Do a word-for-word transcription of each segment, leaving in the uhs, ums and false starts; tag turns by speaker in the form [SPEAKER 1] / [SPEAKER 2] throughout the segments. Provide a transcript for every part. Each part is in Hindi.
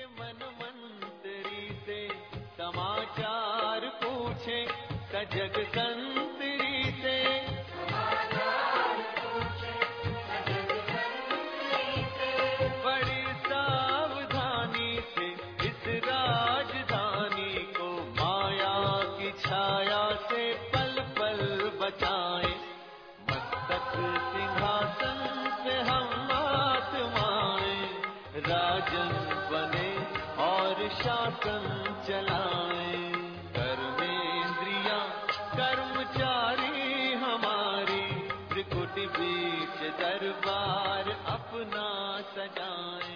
[SPEAKER 1] ये मनमंत्री से समाचार पूछे, सजग संतरी से समाचार पूछे, सजग संतरी से बड़ी सावधानी से इस राजधानी को माया की छाया से पल पल बचाए। मस्तक सिंहासन पे हम आत्माएं राजन बने और शासन चलाएं। कर्मेंद्रियां कर्मचारी हमारी, त्रिकुट बीच दरबार अपना सजाएं।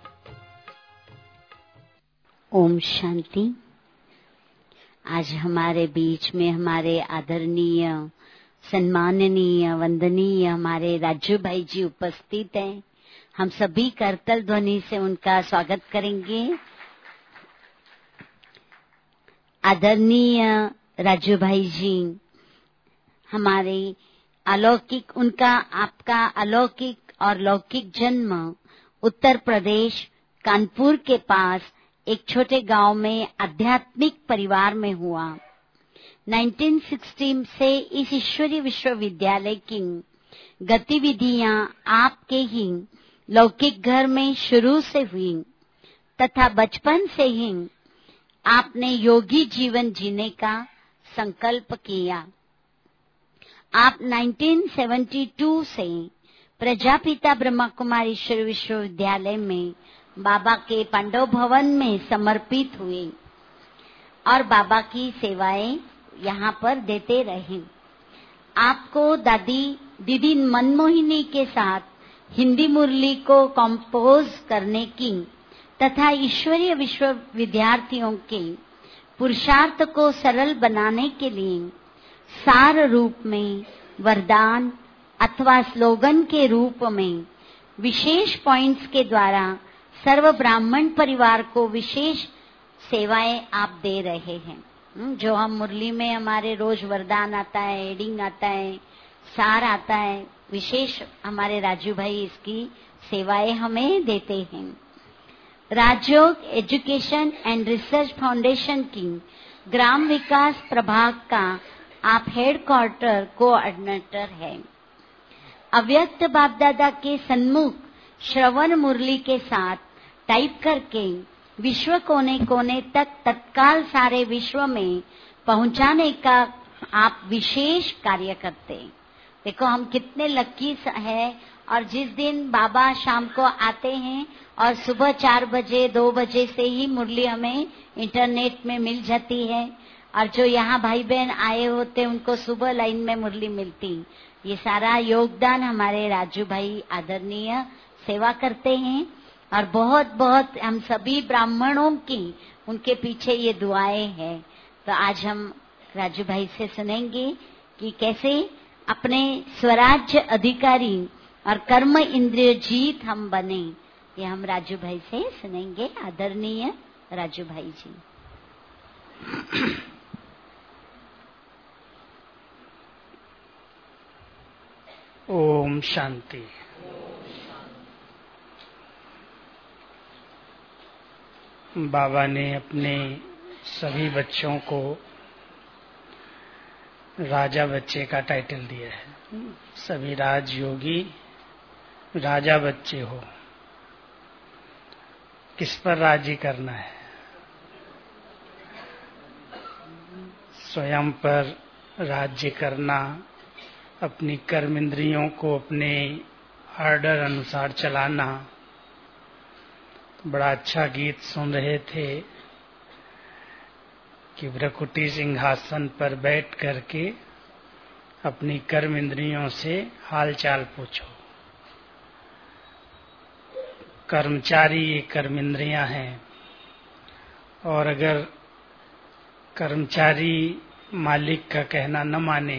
[SPEAKER 2] ओम शांति। आज हमारे बीच में हमारे आदरणीय, सम्माननीय, वंदनीय हमारे राजू भाई जी उपस्थित हैं। हम सभी करतल ध्वनि से उनका स्वागत करेंगे। आदरणीय राजू भाई जी, हमारे अलौकिक, उनका आपका अलौकिक और लौकिक जन्म उत्तर प्रदेश कानपुर के पास एक छोटे गांव में आध्यात्मिक परिवार में हुआ। उन्नीस सौ साठ से इस ईश्वरीय विश्वविद्यालय की गतिविधियां आपके ही लौकिक घर में शुरू से हुई तथा बचपन से ही आपने योगी जीवन जीने का संकल्प किया। आप उन्नीस सौ बहत्तर से प्रजापिता ब्रह्मा कुमारी ईश्वर विश्वविद्यालय में बाबा के पांडव भवन में समर्पित हुए और बाबा की सेवाएं यहाँ पर देते रहे। आपको दादी दीदी मनमोहिनी के साथ हिंदी मुरली को कंपोज करने की तथा ईश्वरीय विश्व विद्यार्थियों के पुरुषार्थ को सरल बनाने के लिए सार रूप में वरदान अथवा स्लोगन के रूप में विशेष पॉइंट्स के द्वारा सर्व ब्राह्मण परिवार को विशेष सेवाएं आप दे रहे हैं। जो हम मुरली में हमारे रोज वरदान आता है, एडिंग आता है, सार आता है, विशेष हमारे राजू भाई इसकी सेवाएं हमें देते हैं। Rajyoga education and research foundation की ग्राम विकास प्रभाग का आप हेड क्वार्टर कोऑर्डिनेटर है। अव्यक्त बाप दादा के सन्मुख श्रवण मुरली के साथ टाइप करके विश्व कोने कोने तक तत्काल सारे विश्व में पहुंचाने का आप विशेष कार्य करते। देखो हम कितने लकी है। और जिस दिन बाबा शाम को आते हैं और सुबह चार बजे दो बजे से ही मुरली हमें इंटरनेट में मिल जाती है, और जो यहाँ भाई बहन आए होते उनको सुबह लाइन में मुरली मिलती। ये सारा योगदान हमारे राजू भाई आदरणीय सेवा करते हैं और बहुत बहुत हम सभी ब्राह्मणों की उनके पीछे ये दुआएं हैं। तो आज हम राजू भाई से सुनेंगे कि कैसे अपने स्वराज्य अधिकारी और कर्म इंद्रिय जीत हम बने। ये हम राजू भाई से सुनेंगे। आदरणीय राजू भाई जी।
[SPEAKER 3] ओम शांति। बाबा ने अपने सभी बच्चों को राजा बच्चे का टाइटल दिया है। सभी राजयोगी राजा बच्चे हो। किस पर राज्य करना है? स्वयं पर राज्य करना, अपनी कर्म इंद्रियों को अपने ऑर्डर अनुसार चलाना। बड़ा अच्छा गीत सुन रहे थे कि भ्रकुटी सिंहासन पर बैठ करके अपनी कर्म इंद्रियों से हाल चाल पूछो। कर्मचारी ये कर्म इंद्रियां हैं, और अगर कर्मचारी मालिक का कहना न माने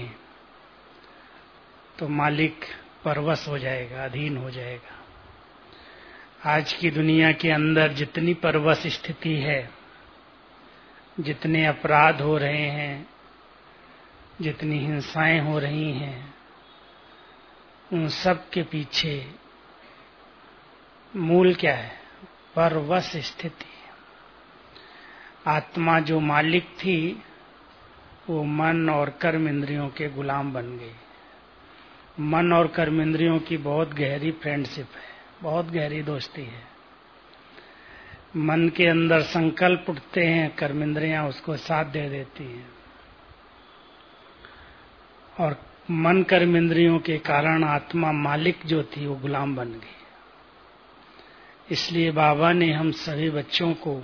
[SPEAKER 3] तो मालिक परवश हो जाएगा, अधीन हो जाएगा। आज की दुनिया के अंदर जितनी परवश स्थिति है, जितने अपराध हो रहे हैं, जितनी हिंसाएं हो रही हैं, उन सब के पीछे मूल क्या है? परवश स्थिति। आत्मा जो मालिक थी वो मन और कर्म इंद्रियों के गुलाम बन गई। मन और कर्म इंद्रियों की बहुत गहरी फ्रेंडशिप है, बहुत गहरी दोस्ती है। मन के अंदर संकल्प उठते हैं, कर्म इंद्रियां उसको साथ दे देती हैं, और मन कर्म इंद्रियों के कारण आत्मा मालिक जो थी वो गुलाम बन गई। इसलिए बाबा ने हम सभी बच्चों को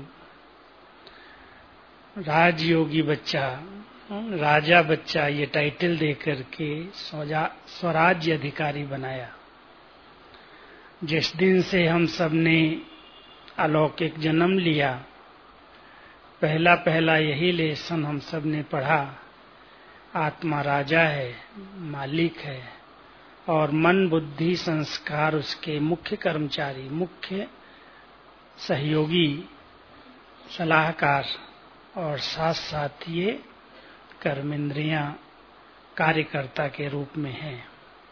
[SPEAKER 3] राजयोगी बच्चा, राजा बच्चा ये टाइटल देकर के स्वराज्य अधिकारी बनाया। जिस दिन से हम सब ने अलौकिक जन्म लिया, पहला पहला यही लेसन हम सब ने पढ़ा, आत्मा राजा है, मालिक है, और मन बुद्धि संस्कार उसके मुख्य कर्मचारी, मुख्य सहयोगी, सलाहकार, और साथ साथ ये कर्म इंद्रियां कार्यकर्ता के रूप में हैं।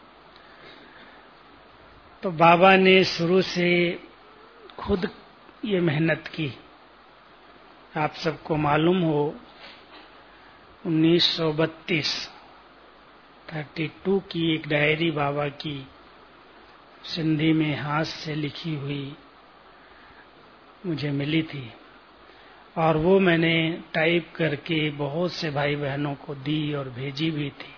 [SPEAKER 3] तो बाबा ने शुरू से खुद ये मेहनत की। आप सबको मालूम हो उन्नीस सौ बत्तीस बत्तीस की एक डायरी बाबा की सिंधी में हाथ से लिखी हुई मुझे मिली थी, और वो मैंने टाइप करके बहुत से भाई बहनों को दी और भेजी भी थी,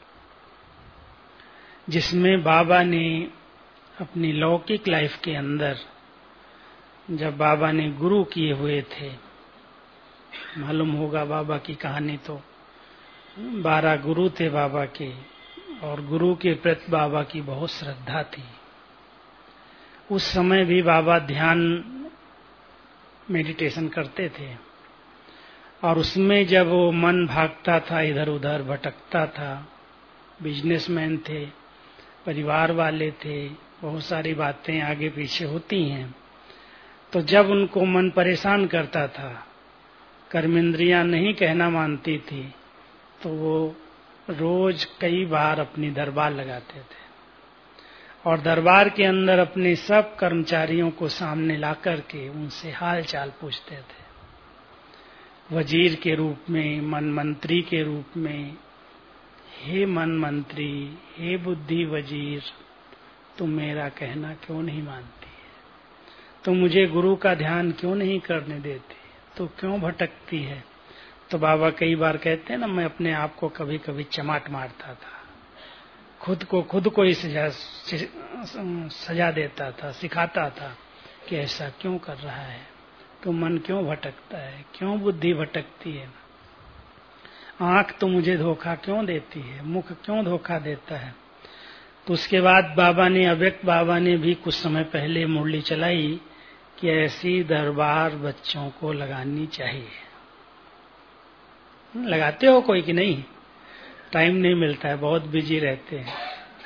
[SPEAKER 3] जिसमें बाबा ने अपनी लौकिक लाइफ के अंदर, जब बाबा ने गुरु किए हुए थे, मालूम होगा बाबा की कहानी, तो बारह गुरु थे बाबा के, और गुरु के प्रति बाबा की बहुत श्रद्धा थी। उस समय भी बाबा ध्यान मेडिटेशन करते थे, और उसमें जब वो मन भागता था, इधर उधर भटकता था, बिजनेसमैन थे, परिवार वाले थे, बहुत सारी बातें आगे पीछे होती हैं, तो जब उनको मन परेशान करता था, कर्मेंद्रियां नहीं कहना मानती थी, तो वो रोज कई बार अपनी दरबार लगाते थे, और दरबार के अंदर अपने सब कर्मचारियों को सामने ला करके उनसे हाल चाल पूछते थे। वजीर के रूप में, मन मंत्री के रूप में, हे मन मंत्री, हे बुद्धि वजीर, तुम मेरा कहना क्यों नहीं मानती है? तुम मुझे गुरु का ध्यान क्यों नहीं करने देती? तो क्यों भटकती है? तो बाबा कई बार कहते हैं ना, मैं अपने आप को कभी कभी चमाट मारता था, खुद को खुद को ही सजा सजा देता था, सिखाता था कि ऐसा क्यों कर रहा है, तो मन क्यों भटकता है, क्यों बुद्धि भटकती है, आंख तो मुझे धोखा क्यों देती है, मुख क्यों धोखा देता है। तो उसके बाद बाबा ने, अव्यक्त बाबा ने भी कुछ समय पहले मुरली चलाई कि ऐसी दरबार बच्चों को लगानी चाहिए। लगाते हो कोई कि नहीं? टाइम नहीं मिलता है, बहुत बिजी रहते हैं।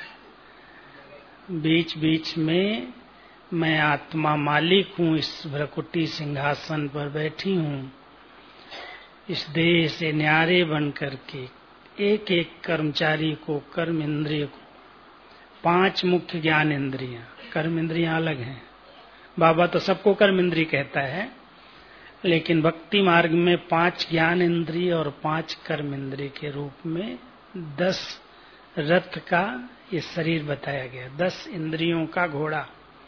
[SPEAKER 3] बीच बीच में मैं आत्मा मालिक हूँ, इस भ्रकुटी सिंहासन पर बैठी हूँ, इस देह से न्यारे बन करके एक एक कर्मचारी को, कर्म इंद्रिय को, पांच मुख्य ज्ञान इंद्रियां, कर्म इंद्रियां अलग हैं, बाबा तो सबको कर्म इंद्रिय कहता है, लेकिन भक्ति मार्ग में पांच ज्ञान इंद्रिय और पांच कर्म इंद्रिय के रूप में दस रथ का ये शरीर बताया गया, दस इंद्रियों का घोड़ा।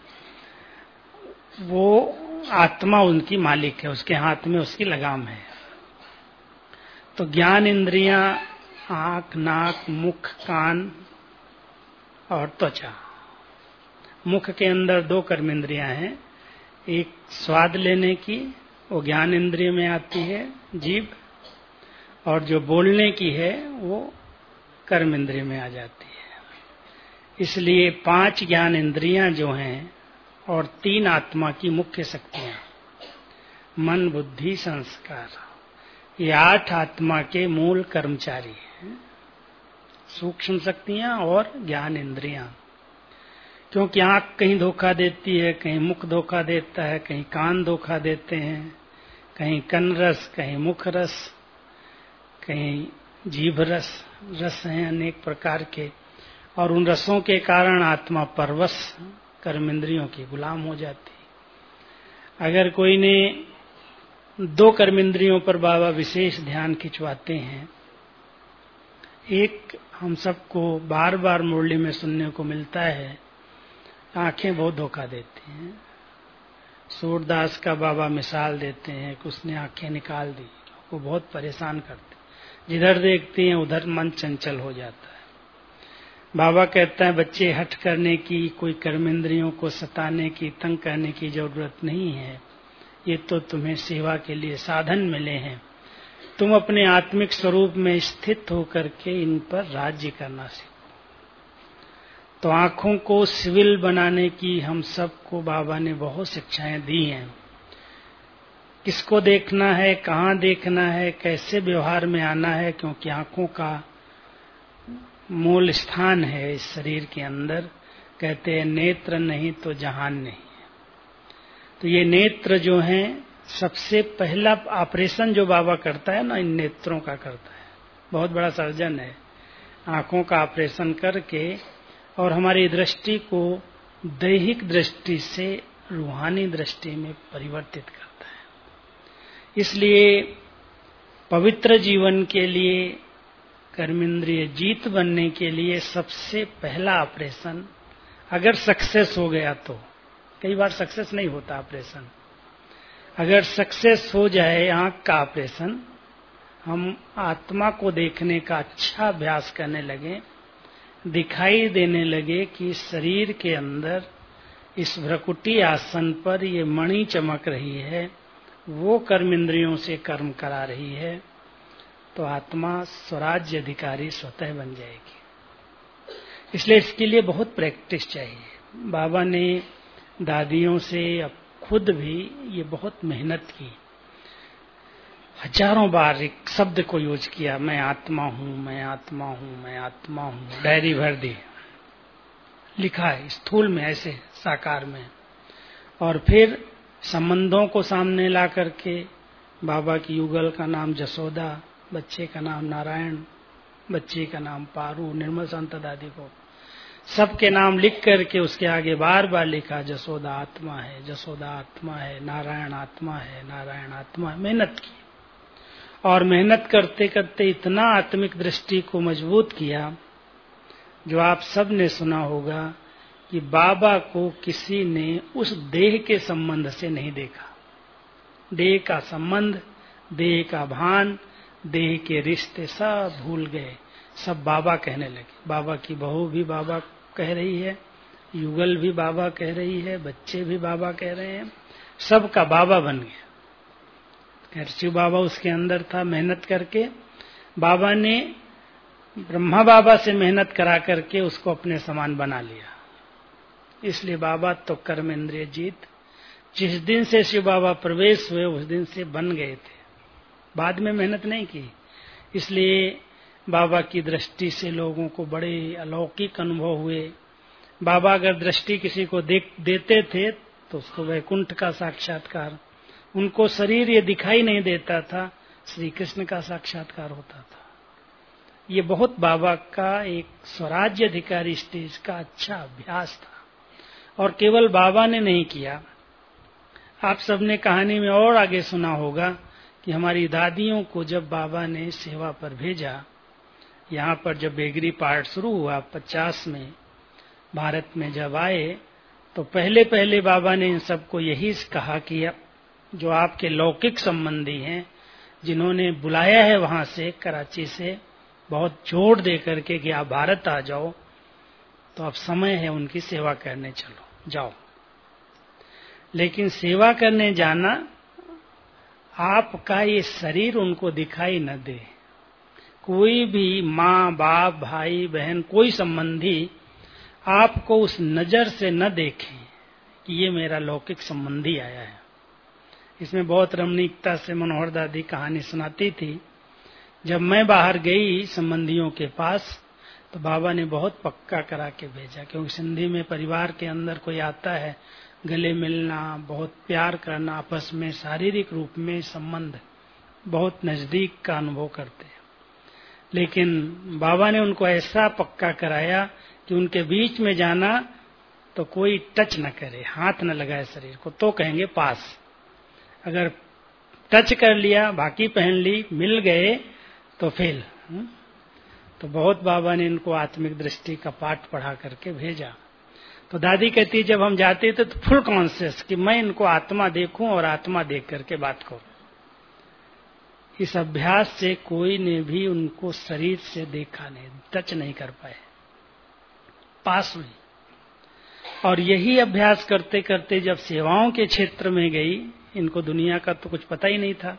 [SPEAKER 3] वो आत्मा उनकी मालिक है, उसके हाथ में उसकी लगाम है। तो ज्ञान इंद्रियां आंख, नाक, मुख, कान और त्वचा। मुख के अंदर दो कर्म इंद्रियां हैं, एक स्वाद लेने की, वो ज्ञान इंद्रिय में आती है, जीभ, और जो बोलने की है वो कर्म इंद्रिय में आ जाती है। इसलिए पांच ज्ञान इंद्रियां जो हैं और तीन आत्मा की मुख्य शक्तियां, मन बुद्धि संस्कार, ये आठ आत्मा के मूल कर्मचारी हैं, सूक्ष्म शक्तियां और ज्ञान इंद्रियां। क्योंकि आंख कहीं धोखा देती है, कहीं मुख धोखा देता है, कहीं कान धोखा देते हैं, कहीं कन रस, कहीं मुख रस, कहीं जीभ रस, रस हैं अनेक प्रकार के, और उन रसों के कारण आत्मा परवश कर्म इंद्रियों की गुलाम हो जाती। अगर कोई ने दो कर्मेंद्रियों पर बाबा विशेष ध्यान खिंचवाते हैं। एक हम सबको बार बार मुरली में सुनने को मिलता है, आंखें बहुत धोखा देती हैं। सूरदास का बाबा मिसाल देते हैं कि उसने आंखें निकाल दी, वो बहुत परेशान करते, जिधर देखते हैं उधर मन चंचल हो जाता है। बाबा कहता है बच्चे हठ करने की, कोई कर्मेंद्रियों को सताने की, तंग करने की जरूरत नहीं है। ये तो तुम्हें सेवा के लिए साधन मिले हैं। तुम अपने आत्मिक स्वरूप में स्थित होकर के इन पर राज्य करना सीखो। तो आंखों को सिविल बनाने की हम सबको बाबा ने बहुत शिक्षाएं दी हैं। किसको देखना है, कहाँ देखना है, कैसे व्यवहार में आना है, क्योंकि आंखों का मूल स्थान है इस शरीर के अंदर। कहते हैं नेत्र नहीं तो जहान नहीं। तो ये नेत्र जो हैं, सबसे पहला ऑपरेशन जो बाबा करता है ना, इन नेत्रों का करता है। बहुत बड़ा सर्जन है। आंखों का ऑपरेशन करके और हमारी दृष्टि को दैहिक दृष्टि से रूहानी दृष्टि में परिवर्तित करता है। इसलिए पवित्र जीवन के लिए, कर्मेंद्रिय जीत बनने के लिए सबसे पहला ऑपरेशन अगर सक्सेस हो गया तो, कई बार सक्सेस नहीं होता ऑपरेशन, अगर सक्सेस हो जाए आंख का ऑपरेशन, हम आत्मा को देखने का अच्छा अभ्यास करने लगे, दिखाई देने लगे कि शरीर के अंदर इस भ्रकुटी आसन पर ये मणि चमक रही है, वो कर्मेंद्रियों से कर्म करा रही है, तो आत्मा स्वराज्य अधिकारी स्वतः बन जाएगी। इसलिए इसके लिए बहुत प्रैक्टिस चाहिए। बाबा ने दादियों से, अब खुद भी ये बहुत मेहनत की, हजारों बार एक शब्द को यूज किया, मैं आत्मा हूं, मैं आत्मा हूं, मैं आत्मा हूं। डायरी भर दी, लिखा है स्थूल में, ऐसे साकार में। और फिर संबंधों को सामने ला करके, बाबा की युगल का नाम जसोदा, बच्चे का नाम नारायण, बच्चे का नाम पारू, निर्मल संत दादी को सबके नाम लिख करके उसके आगे बार बार लिखा, जसोदा आत्मा है, जसोदा आत्मा है, नारायण आत्मा है, नारायण आत्मा है। मेहनत की, और मेहनत करते करते इतना आत्मिक दृष्टि को मजबूत किया, जो आप सब ने सुना होगा कि बाबा को किसी ने उस देह के संबंध से नहीं देखा। देह का संबंध, देह का भान, देह के रिश्ते सब भूल गए, सब बाबा कहने लगे। बाबा की बहू भी बाबा कह रही है, युगल भी बाबा कह रही है, बच्चे भी बाबा कह रहे हैं, सबका बाबा बन गया। शिव बाबा उसके अंदर था। मेहनत करके बाबा ने ब्रह्मा बाबा से मेहनत करा करके उसको अपने समान बना लिया। इसलिए बाबा तो कर्मेंद्रिय जीत, जिस दिन से शिव बाबा प्रवेश हुए उस दिन से बन गए थे, बाद में मेहनत नहीं की। इसलिए बाबा की दृष्टि से लोगों को बड़े अलौकिक अनुभव हुए। बाबा अगर दृष्टि किसी को देख देते थे तो उसको वैकुंठ का साक्षात्कार, उनको शरीर ये दिखाई नहीं देता था, श्री कृष्ण का साक्षात्कार होता था। ये बहुत बाबा का एक स्वराज्य अधिकारी स्टेज का अच्छा अभ्यास था। और केवल बाबा ने नहीं किया, आप सबने कहानी में और आगे सुना होगा कि हमारी दादियों को जब बाबा ने सेवा पर भेजा, यहाँ पर जब बेगरी पार्ट शुरू हुआ पचास में, भारत में जब आए, तो पहले पहले बाबा ने इन सबको यही कहा कि जो आपके लौकिक संबंधी हैं, जिन्होंने बुलाया है वहां से, कराची से बहुत जोर दे करके कि आप भारत आ जाओ, तो अब समय है उनकी सेवा करने चलो, जाओ। लेकिन सेवा करने जाना, आपका ये शरीर उनको दिखाई न दे। कोई भी माँ बाप भाई बहन कोई संबंधी आपको उस नजर से न देखें कि ये मेरा लौकिक संबंधी आया है। इसमें बहुत रमणीकता से मनोहर दादी कहानी सुनाती थी। जब मैं बाहर गई संबंधियों के पास, तो बाबा ने बहुत पक्का करा के भेजा, क्योंकि सिंधी में परिवार के अंदर कोई आता है, गले मिलना, बहुत प्यार करना, आपस में शारीरिक रूप में संबंध बहुत नजदीक का अनुभव करते हैं। लेकिन बाबा ने उनको ऐसा पक्का कराया कि उनके बीच में जाना तो कोई टच न करे, हाथ न लगाए शरीर को, तो कहेंगे पास। अगर टच कर लिया, बाकी पहन ली, मिल गए तो फेल। तो बहुत बाबा ने इनको आत्मिक दृष्टि का पाठ पढ़ा करके भेजा। तो दादी कहती है जब हम जाते थे तो फुल कॉन्शियस कि मैं इनको आत्मा देखूं और आत्मा देख करके बात करूं। इस अभ्यास से कोई ने भी उनको शरीर से देखा नहीं, टच नहीं कर पाए, पास हुई। और यही अभ्यास करते करते जब सेवाओं के क्षेत्र में गई, इनको दुनिया का तो कुछ पता ही नहीं था,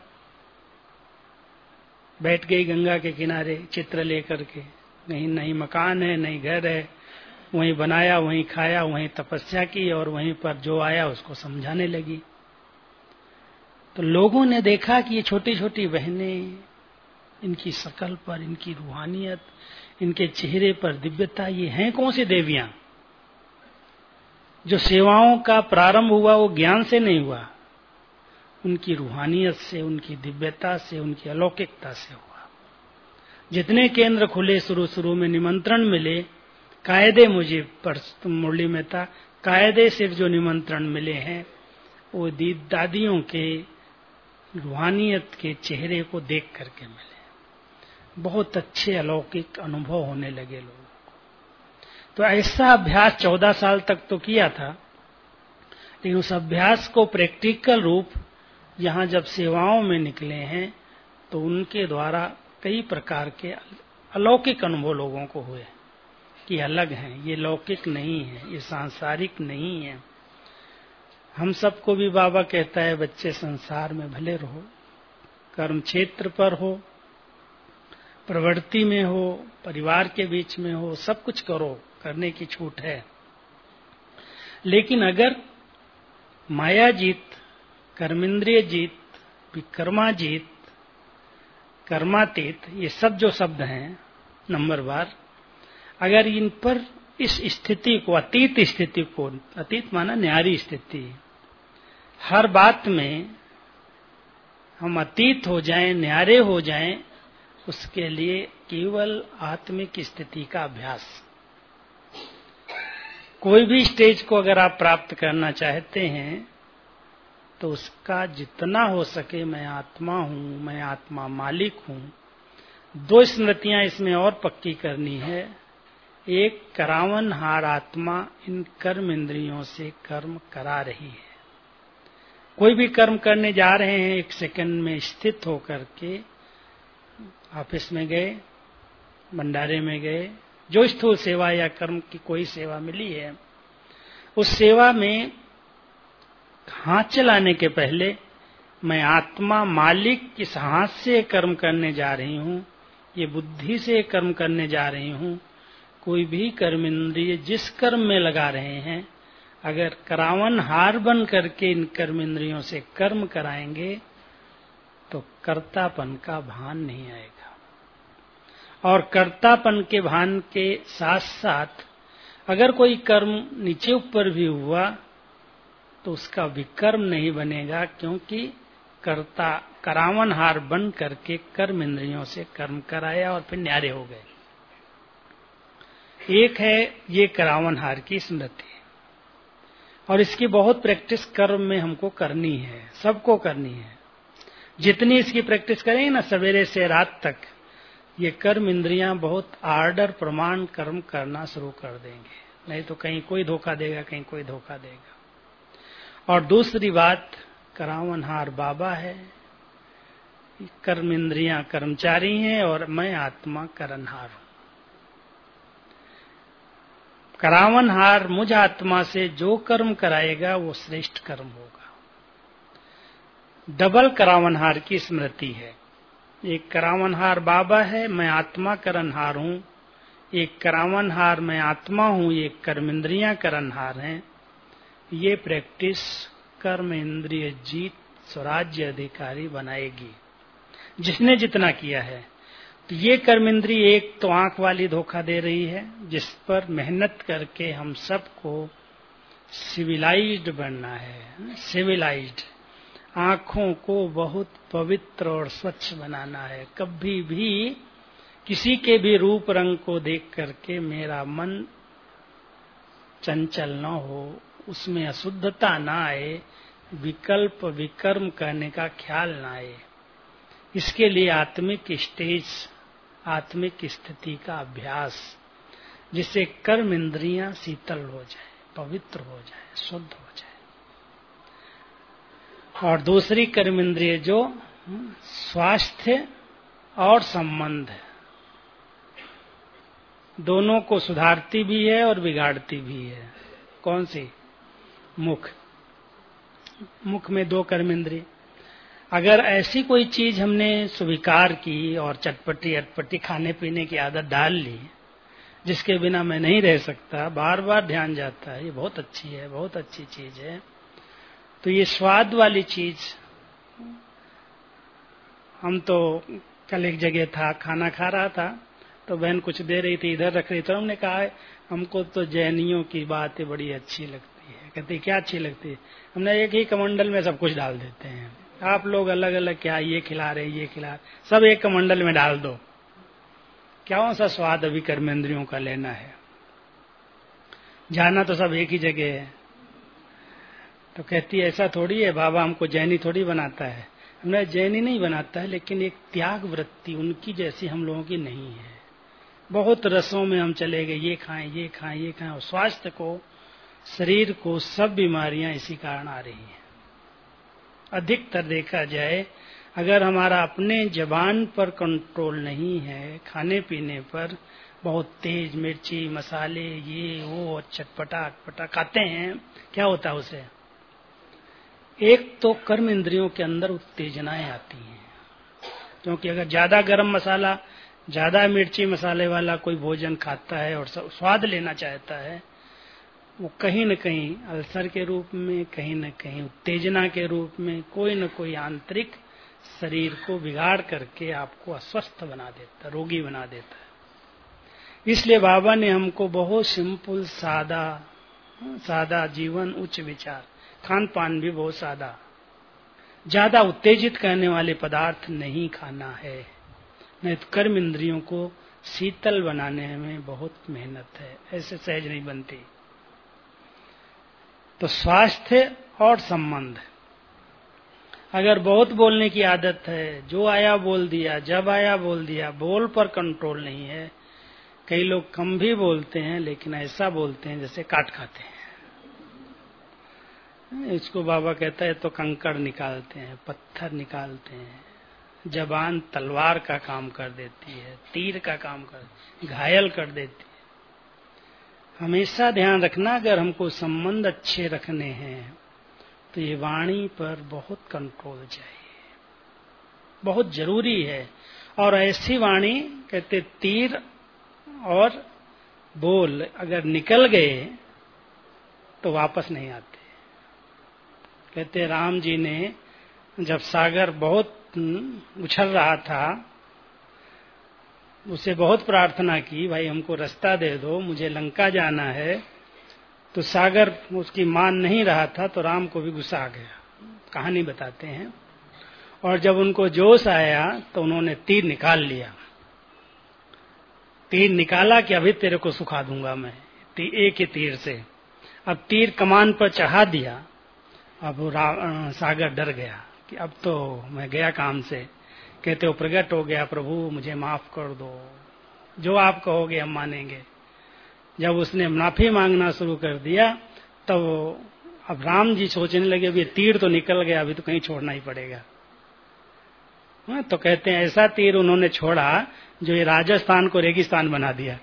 [SPEAKER 3] बैठ गई गंगा के किनारे चित्र लेकर के, नहीं नहीं मकान है, नहीं घर है, वहीं बनाया, वहीं खाया, वहीं तपस्या की और वहीं पर जो आया उसको समझाने लगी। तो लोगों ने देखा कि ये छोटी छोटी बहनें, इनकी शकल पर, इनकी रूहानियत, इनके चेहरे पर दिव्यता, ये हैं कौन सी देवियां? जो सेवाओं का प्रारंभ हुआ वो ज्ञान से नहीं हुआ, उनकी रूहानियत से, उनकी दिव्यता से, उनकी अलौकिकता से हुआ। जितने केंद्र खुले शुरू शुरू में निमंत्रण मिले, कायदे, मुझे पर मुरली में था, कायदे सिर्फ जो निमंत्रण मिले हैं वो दादियों के रूहानियत के चेहरे को देख करके मिले। बहुत अच्छे अलौकिक अनुभव होने लगे लोगों को। तो ऐसा अभ्यास चौदह साल तक तो किया था, लेकिन उस अभ्यास को प्रैक्टिकल रूप यहाँ जब सेवाओं में निकले हैं तो उनके द्वारा कई प्रकार के अलौकिक अनुभव लोगों को हुए कि अलग हैं, ये लौकिक नहीं है, ये सांसारिक नहीं है। हम सबको भी बाबा कहता है बच्चे संसार में भले रहो, कर्म क्षेत्र पर हो, प्रवृत्ति में हो, परिवार के बीच में हो, सब कुछ करो, करने की छूट है। लेकिन अगर माया जीत, कर्मेंद्रिय जीत, विकर्मा जीत, कर्मातीत, ये सब जो शब्द हैं नंबर बार, अगर इन पर इस स्थिति को, अतीत स्थिति को, अतीत माना न्यारी स्थिति, हर बात में हम अतीत हो जाएं, न्यारे हो जाएं, उसके लिए केवल आत्मिक स्थिति का अभ्यास। कोई भी स्टेज को अगर आप प्राप्त करना चाहते हैं तो उसका जितना हो सके मैं आत्मा हूं, मैं आत्मा मालिक हूं। दो स्मृतियां इसमें और पक्की करनी है। एक, करावन हार आत्मा इन कर्म इंद्रियों से कर्म करा रही है। कोई भी कर्म करने जा रहे हैं, एक सेकंड में स्थित होकर के, ऑफिस में गए, भंडारे में गए, जो स्थूल सेवा या कर्म की कोई सेवा मिली है, उस सेवा में हाथ चलाने के पहले मैं आत्मा मालिक किस हाथ से कर्म करने जा रही हूं, ये बुद्धि से कर्म करने जा रही हूं। कोई भी कर्म इंद्रिय जिस कर्म में लगा रहे हैं, अगर करावन हार बन करके इन कर्म इंद्रियों से कर्म कराएंगे तो कर्तापन का भान नहीं आएगा। और कर्तापन के भान के साथ साथ अगर कोई कर्म नीचे ऊपर भी हुआ तो उसका विकर्म नहीं बनेगा, क्योंकि कर्ता करावन हार बन करके कर्म इंद्रियों से कर्म कराया और फिर न्यारे हो गए। एक है ये करावन हार की स्मृति, और इसकी बहुत प्रैक्टिस कर्म में हमको करनी है, सबको करनी है। जितनी इसकी प्रैक्टिस करेंगे ना सवेरे से रात तक, ये कर्म इंद्रियां बहुत आर्डर प्रमाण कर्म करना शुरू कर देंगे। नहीं तो कहीं कोई धोखा देगा, कहीं कोई धोखा देगा। और दूसरी बात, करावनहार बाबा है, कर्म इंद्रियां कर्मचारी हैं और मैं आत्मा करनहार हूं। करावनहार मुझ आत्मा से जो कर्म कराएगा वो श्रेष्ठ कर्म होगा। डबल करावनहार की स्मृति है। एक करावनहार बाबा है, मैं आत्मा करनहार हूं। एक करावनहार मैं आत्मा हूं, ये कर्म इंद्रियां करनहार हैं। ये प्रैक्टिस कर्म इंद्रिय जीत स्वराज्य अधिकारी बनाएगी, जिसने जितना किया है। तो ये कर्म इंद्रिय एक तो आंख वाली धोखा दे रही है, जिस पर मेहनत करके हम सबको सिविलाइज्ड बनना है। सिविलाइज्ड, आंखों को बहुत पवित्र और स्वच्छ बनाना है। कभी भी किसी के भी रूप रंग को देख करके मेरा मन चंचल न हो, उसमें अशुद्धता ना आए, विकल्प विकर्म कहने का ख्याल ना आए। इसके लिए आत्मिक स्टेज, आत्मिक स्थिति का अभ्यास, जिससे कर्म इंद्रियां शीतल हो जाए, पवित्र हो जाए, शुद्ध हो जाए। और दूसरी कर्म इंद्रिय जो स्वास्थ्य और संबंध है, दोनों को सुधारती भी है और बिगाड़ती भी है। कौन सी? मुख। मुख में दो कर्म इंद्रिय। अगर ऐसी कोई चीज हमने स्वीकार की और चटपटी अटपटी खाने पीने की आदत डाल ली, जिसके बिना मैं नहीं रह सकता, बार बार ध्यान जाता है ये बहुत अच्छी है, बहुत अच्छी चीज है, तो ये स्वाद वाली चीज, हम तो कल एक जगह था, खाना खा रहा था, तो बहन कुछ दे रही थी, इधर रख रही थी, हमने कहा हमको तो जैनियों की बातें बड़ी अच्छी लगती है। कहती क्या अच्छी लगती है? हमने एक ही कमंडल में सब कुछ डाल देते हैं, आप लोग अलग अलग क्या ये खिला रहे, ये खिला, सब एक कमंडल में डाल दो, क्या सा स्वाद अभी कर्मेंद्रियों का लेना है? जाना तो सब एक ही जगह है। तो कहती है ऐसा थोड़ी है, बाबा हमको जैनी थोड़ी बनाता है। हमने जैनी नहीं बनाता है, लेकिन एक त्याग वृत्ति उनकी जैसी हम लोगों की नहीं है। बहुत रसों में हम चले गए, ये खाएं ये खाएं ये खाएं, और स्वास्थ्य को, शरीर को सब बीमारियां इसी कारण आ रही हैं। अधिकतर देखा जाए, अगर हमारा अपने जबान पर कंट्रोल नहीं है, खाने पीने पर बहुत तेज मिर्ची मसाले ये वो चटपटा अटपटा खाते हैं, क्या होता है उसे? एक तो कर्म इंद्रियों के अंदर उत्तेजनाएं आती हैं, क्योंकि अगर ज्यादा गरम मसाला, ज्यादा मिर्ची मसाले वाला कोई भोजन खाता है और स्वाद लेना चाहता है, वो कहीं न कहीं अल्सर के रूप में, कहीं न कहीं उत्तेजना के रूप में, कोई न कोई आंतरिक शरीर को बिगाड़ करके आपको अस्वस्थ बना देता, रोगी बना देता है। इसलिए बाबा ने हमको बहुत सिंपल, सादा सादा जीवन, उच्च विचार, खान पान भी बहुत सादा, ज्यादा उत्तेजित करने वाले पदार्थ नहीं खाना है, नहीं तो कर्म इंद्रियों को शीतल बनाने में बहुत मेहनत है, ऐसे सहज नहीं बनती। तो स्वास्थ्य और संबंध, अगर बहुत बोलने की आदत है, जो आया बोल दिया, जब आया बोल दिया, बोल पर कंट्रोल नहीं है, कई लोग कम भी बोलते हैं लेकिन ऐसा बोलते हैं जैसे काट खाते हैं। इसको बाबा कहता है तो कंकड़ निकालते हैं, पत्थर निकालते हैं, जबान तलवार का काम कर देती है, तीर का काम कर, घायल कर देती है। हमेशा ध्यान रखना, अगर हमको संबंध अच्छे रखने हैं तो ये वाणी पर बहुत कंट्रोल चाहिए, बहुत जरूरी है। और ऐसी वाणी, कहते तीर और बोल अगर निकल गए तो वापस नहीं आते। कहते राम जी ने जब सागर बहुत उछल रहा था, उसे बहुत प्रार्थना की, भाई हमको रास्ता दे दो, मुझे लंका जाना है, तो सागर उसकी मान नहीं रहा था, तो राम को भी गुस्सा आ गया, कहानी बताते हैं। और जब उनको जोश आया तो उन्होंने तीर निकाल लिया, तीर निकाला कि अभी तेरे को सुखा दूंगा मैं, एक ही तीर से। अब तीर कमान पर चढ़ा दिया, अब सागर डर गया कि अब तो मैं गया काम से। कहते हो प्रकट हो गया, प्रभु मुझे माफ कर दो, जो आप कहोगे हम मानेंगे। जब उसने माफी मांगना शुरू कर दिया, तो अब राम जी सोचने लगे अब ये तीर तो निकल गया, अभी तो कहीं छोड़ना ही पड़ेगा। तो कहते हैं ऐसा तीर उन्होंने छोड़ा जो ये राजस्थान को रेगिस्तान बना दिया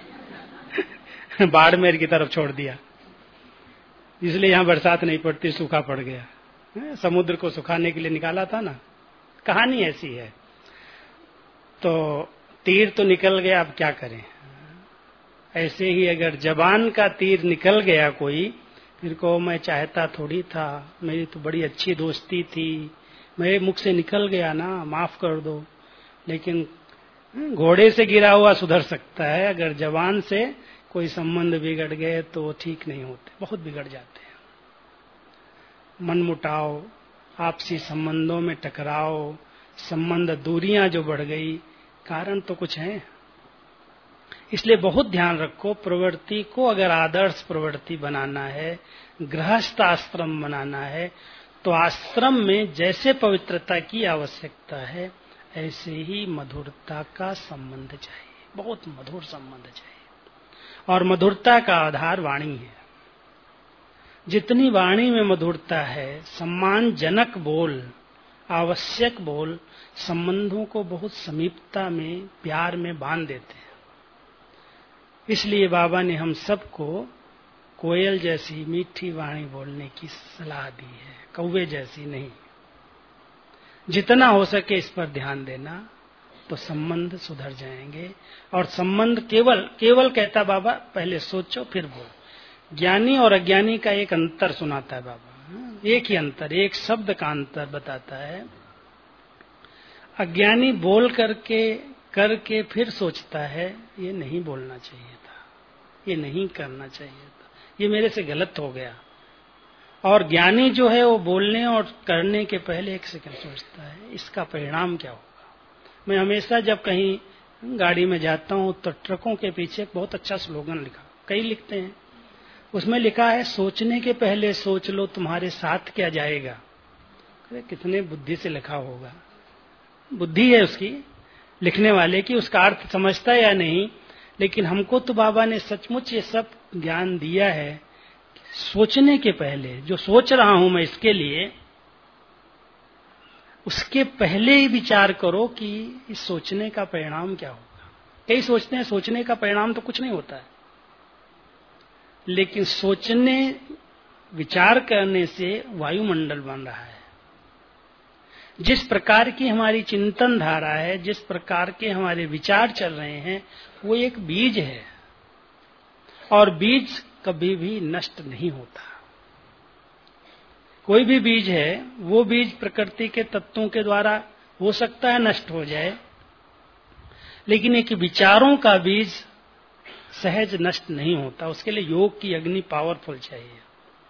[SPEAKER 3] बाड़मेर की तरफ छोड़ दिया, इसलिए यहाँ बरसात नहीं पड़ती, सूखा पड़ गया। समुद्र को सुखाने के लिए निकाला था ना, कहानी ऐसी है। तो तीर तो निकल गया, अब क्या करें। ऐसे ही अगर जबान का तीर निकल गया कोई, फिर को मैं चाहता थोड़ी था, मेरी तो बड़ी अच्छी दोस्ती थी, मेरे मुख से निकल गया ना, माफ कर दो। लेकिन घोड़े से गिरा हुआ सुधर सकता है, अगर जबान से कोई संबंध बिगड़ गए तो वो ठीक नहीं होते, बहुत बिगड़ जाते हैं। मनमुटाव, आपसी संबंधों में टकराव, संबंध दूरियां जो बढ़ गई, कारण तो कुछ है। इसलिए बहुत ध्यान रखो, प्रवृत्ति को अगर आदर्श प्रवृत्ति बनाना है, गृहस्थ आश्रम बनाना है, तो आश्रम में जैसे पवित्रता की आवश्यकता है ऐसे ही मधुरता का संबंध चाहिए, बहुत मधुर संबंध चाहिए। और मधुरता का आधार वाणी है। जितनी वाणी में मधुरता है, सम्मानजनक बोल, आवश्यक बोल संबंधों को बहुत समीपता में, प्यार में बांध देते हैं। इसलिए बाबा ने हम सबको कोयल जैसी मीठी वाणी बोलने की सलाह दी है, कौवे जैसी नहीं। जितना हो सके इस पर ध्यान देना तो संबंध सुधर जाएंगे। और संबंध केवल केवल कहता बाबा पहले सोचो फिर बोलो। ज्ञानी और अज्ञानी का एक अंतर सुनाता है बाबा, एक ही अंतर, एक शब्द का अंतर बताता है। अज्ञानी बोल करके करके फिर सोचता है ये नहीं बोलना चाहिए था, ये नहीं करना चाहिए था, ये मेरे से गलत हो गया। और ज्ञानी जो है वो बोलने और करने के पहले एक सेकंड सोचता है इसका परिणाम क्या होगा। मैं हमेशा जब कहीं गाड़ी में जाता हूँ तो ट्रकों के पीछे एक बहुत अच्छा स्लोगन लिखा, कई लिखते हैं, उसमें लिखा है सोचने के पहले सोच लो तुम्हारे साथ क्या जाएगा। कितने बुद्धि से लिखा होगा, बुद्धि है उसकी लिखने वाले की, उसका अर्थ समझता है या नहीं। लेकिन हमको तो बाबा ने सचमुच ये सब ज्ञान दिया है। सोचने के पहले, जो सोच रहा हूं मैं इसके लिए, उसके पहले ही विचार करो कि इस सोचने का परिणाम क्या होगा। कई सोचते हैं सोचने का परिणाम तो कुछ नहीं होता है, लेकिन सोचने, विचार करने से वायुमंडल बन रहा है। जिस प्रकार की हमारी चिंतन धारा है, जिस प्रकार के हमारे विचार चल रहे हैं, वो एक बीज है। और बीज कभी भी नष्ट नहीं होता। कोई भी बीज है, वो बीज प्रकृति के तत्वों के द्वारा हो सकता है नष्ट हो जाए, लेकिन एक विचारों का बीज सहज नष्ट नहीं होता। उसके लिए योग की अग्नि पावरफुल चाहिए।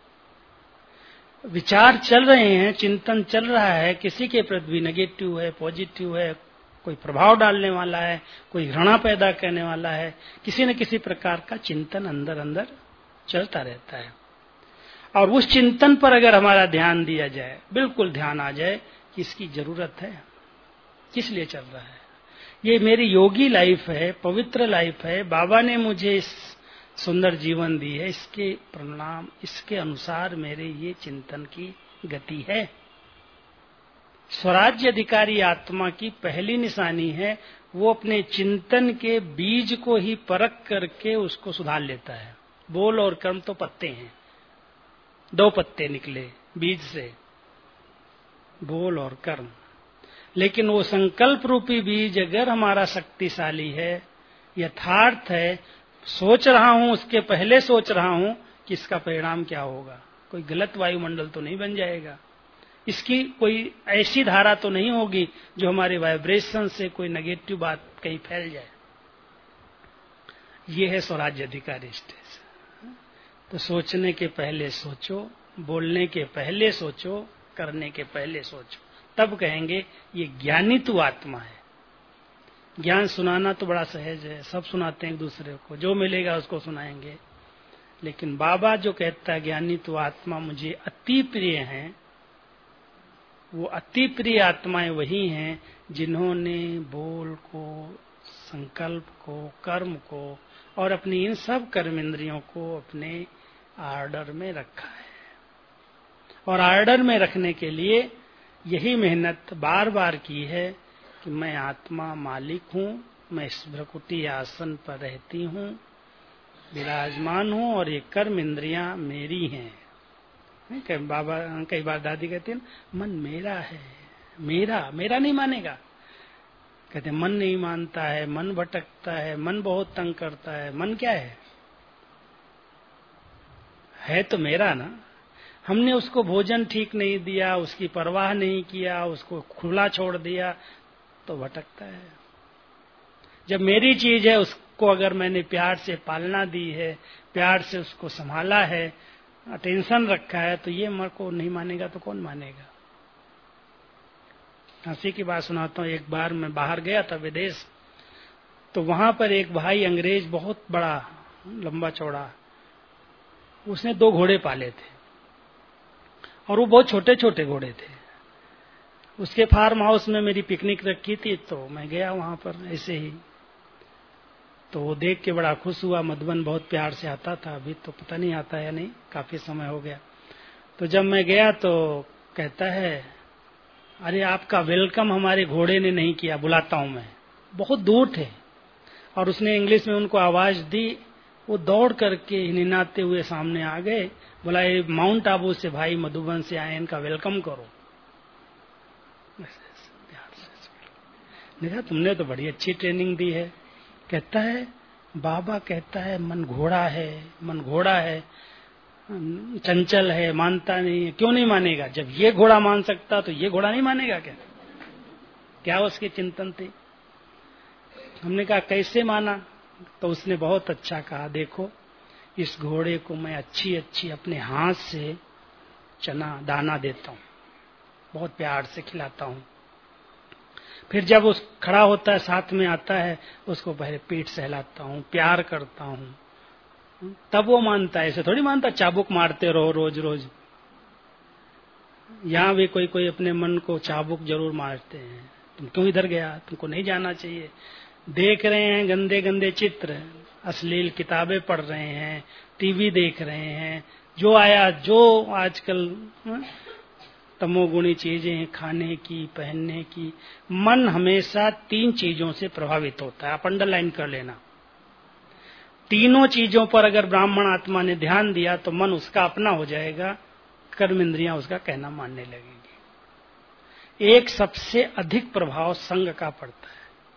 [SPEAKER 3] विचार चल रहे हैं, चिंतन चल रहा है, किसी के प्रति भी नेगेटिव है, पॉजिटिव है, कोई प्रभाव डालने वाला है, कोई घृणा पैदा करने वाला है, किसी न किसी प्रकार का चिंतन अंदर अंदर चलता रहता है। और उस चिंतन पर अगर हमारा ध्यान दिया जाए, बिल्कुल ध्यान आ जाए कि इसकी जरूरत है, किस लिए चल रहा है, ये मेरी योगी लाइफ है, पवित्र लाइफ है, बाबा ने मुझे इस सुंदर जीवन दी है, इसके परिणाम, इसके अनुसार मेरे ये चिंतन की गति है। स्वराज्य अधिकारी आत्मा की पहली निशानी है, वो अपने चिंतन के बीज को ही परख करके उसको सुधार लेता है। बोल और कर्म तो पत्ते हैं, दो पत्ते निकले बीज से, बोल और कर्म। लेकिन वो संकल्प रूपी बीज अगर हमारा शक्तिशाली है, यथार्थ है, सोच रहा हूं, उसके पहले सोच रहा हूं कि इसका परिणाम क्या होगा, कोई गलत वायुमंडल तो नहीं बन जाएगा, इसकी कोई ऐसी धारा तो नहीं होगी जो हमारे वाइब्रेशन से कोई नेगेटिव बात कहीं फैल जाए। ये है स्वराज्य अधिकारी स्टेज। तो सोचने के पहले सोचो, बोलने के पहले सोचो, करने के पहले सोचो, तब कहेंगे ये ज्ञानी तू आत्मा है। ज्ञान सुनाना तो बड़ा सहज है, सब सुनाते हैं एक दूसरे को, जो मिलेगा उसको सुनाएंगे। लेकिन बाबा जो कहता है ज्ञानी तू आत्मा मुझे अति प्रिय है, वो अति प्रिय आत्माएं वही हैं जिन्होंने बोल को, संकल्प को, कर्म को और अपनी इन सब कर्म इंद्रियों को अपने आर्डर में रखा है। और आर्डर में रखने के लिए यही मेहनत बार बार की है कि मैं आत्मा मालिक हूँ, मैं इस भ्रकुटी आसन पर रहती हूँ, विराजमान हूँ, और ये कर्म इंद्रियां मेरी हैं। कई बाबा कई बार दादी कहती है मन मेरा है, मेरा मेरा नहीं मानेगा। कहते मन नहीं मानता है, मन भटकता है, मन बहुत तंग करता है। मन क्या है? है तो मेरा ना। हमने उसको भोजन ठीक नहीं दिया, उसकी परवाह नहीं किया, उसको खुला छोड़ दिया तो भटकता है। जब मेरी चीज है, उसको अगर मैंने प्यार से पालना दी है, प्यार से उसको संभाला है, अटेंशन रखा है, तो ये मेरे को नहीं मानेगा तो कौन मानेगा। हंसी की बात सुनाता हूँ। एक बार मैं बाहर गया था विदेश, तो वहां पर एक भाई अंग्रेज, बहुत बड़ा लंबा चौड़ा, उसने दो घोड़े पाले थे और वो बहुत छोटे छोटे घोड़े थे। उसके फार्म हाउस में मेरी पिकनिक रखी थी, तो मैं गया वहां पर ऐसे ही। तो वो देख के बड़ा खुश हुआ। मधुबन बहुत प्यार से आता था, अभी तो पता नहीं आता है नहीं, काफी समय हो गया। तो जब मैं गया तो कहता है, अरे आपका वेलकम हमारे घोड़े ने नहीं किया, बुलाता हूं मैं। बहुत दूर थे और उसने इंग्लिश में उनको आवाज दी। वो दौड़ करके निनाते हुए सामने आ गए, बोला ये माउंट आबू से भाई मधुबन से आए, इनका वेलकम करो। देखा, तुमने तो बड़ी अच्छी ट्रेनिंग दी है। कहता है, बाबा कहता है मन घोड़ा है, मन घोड़ा है, चंचल है, मानता नहीं है। क्यों नहीं मानेगा? जब ये घोड़ा मान सकता तो ये घोड़ा नहीं मानेगा क्या? क्या उसकी चिंतन थी? हमने कहा कैसे माना? तो उसने बहुत अच्छा कहा, देखो इस घोड़े को मैं अच्छी अच्छी अपने हाथ से चना दाना देता हूँ, बहुत प्यार से खिलाता हूँ। फिर जब उस खड़ा होता है, साथ में आता है, उसको पहले पीठ सहलाता हूँ, प्यार करता हूँ, तब वो मानता है। ऐसे थोड़ी मानता चाबुक मारते रहो रोज रोज। यहाँ भी कोई कोई अपने मन को चाबुक जरूर मारते हैं, तुम क्यों इधर गया, तुमको नहीं जाना चाहिए। देख रहे हैं गंदे गंदे चित्र, अश्लील किताबें पढ़ रहे हैं, टीवी देख रहे हैं, जो आया जो आजकल तमोगुणी चीजें खाने की, पहनने की। मन हमेशा तीन चीजों से प्रभावित होता है, आप अंडरलाइन कर लेना। तीनों चीजों पर अगर ब्राह्मण आत्मा ने ध्यान दिया तो मन उसका अपना हो जाएगा, कर्म इंद्रियां उसका कहना मानने लगेंगी। एक सबसे अधिक प्रभाव संग का पड़ता है।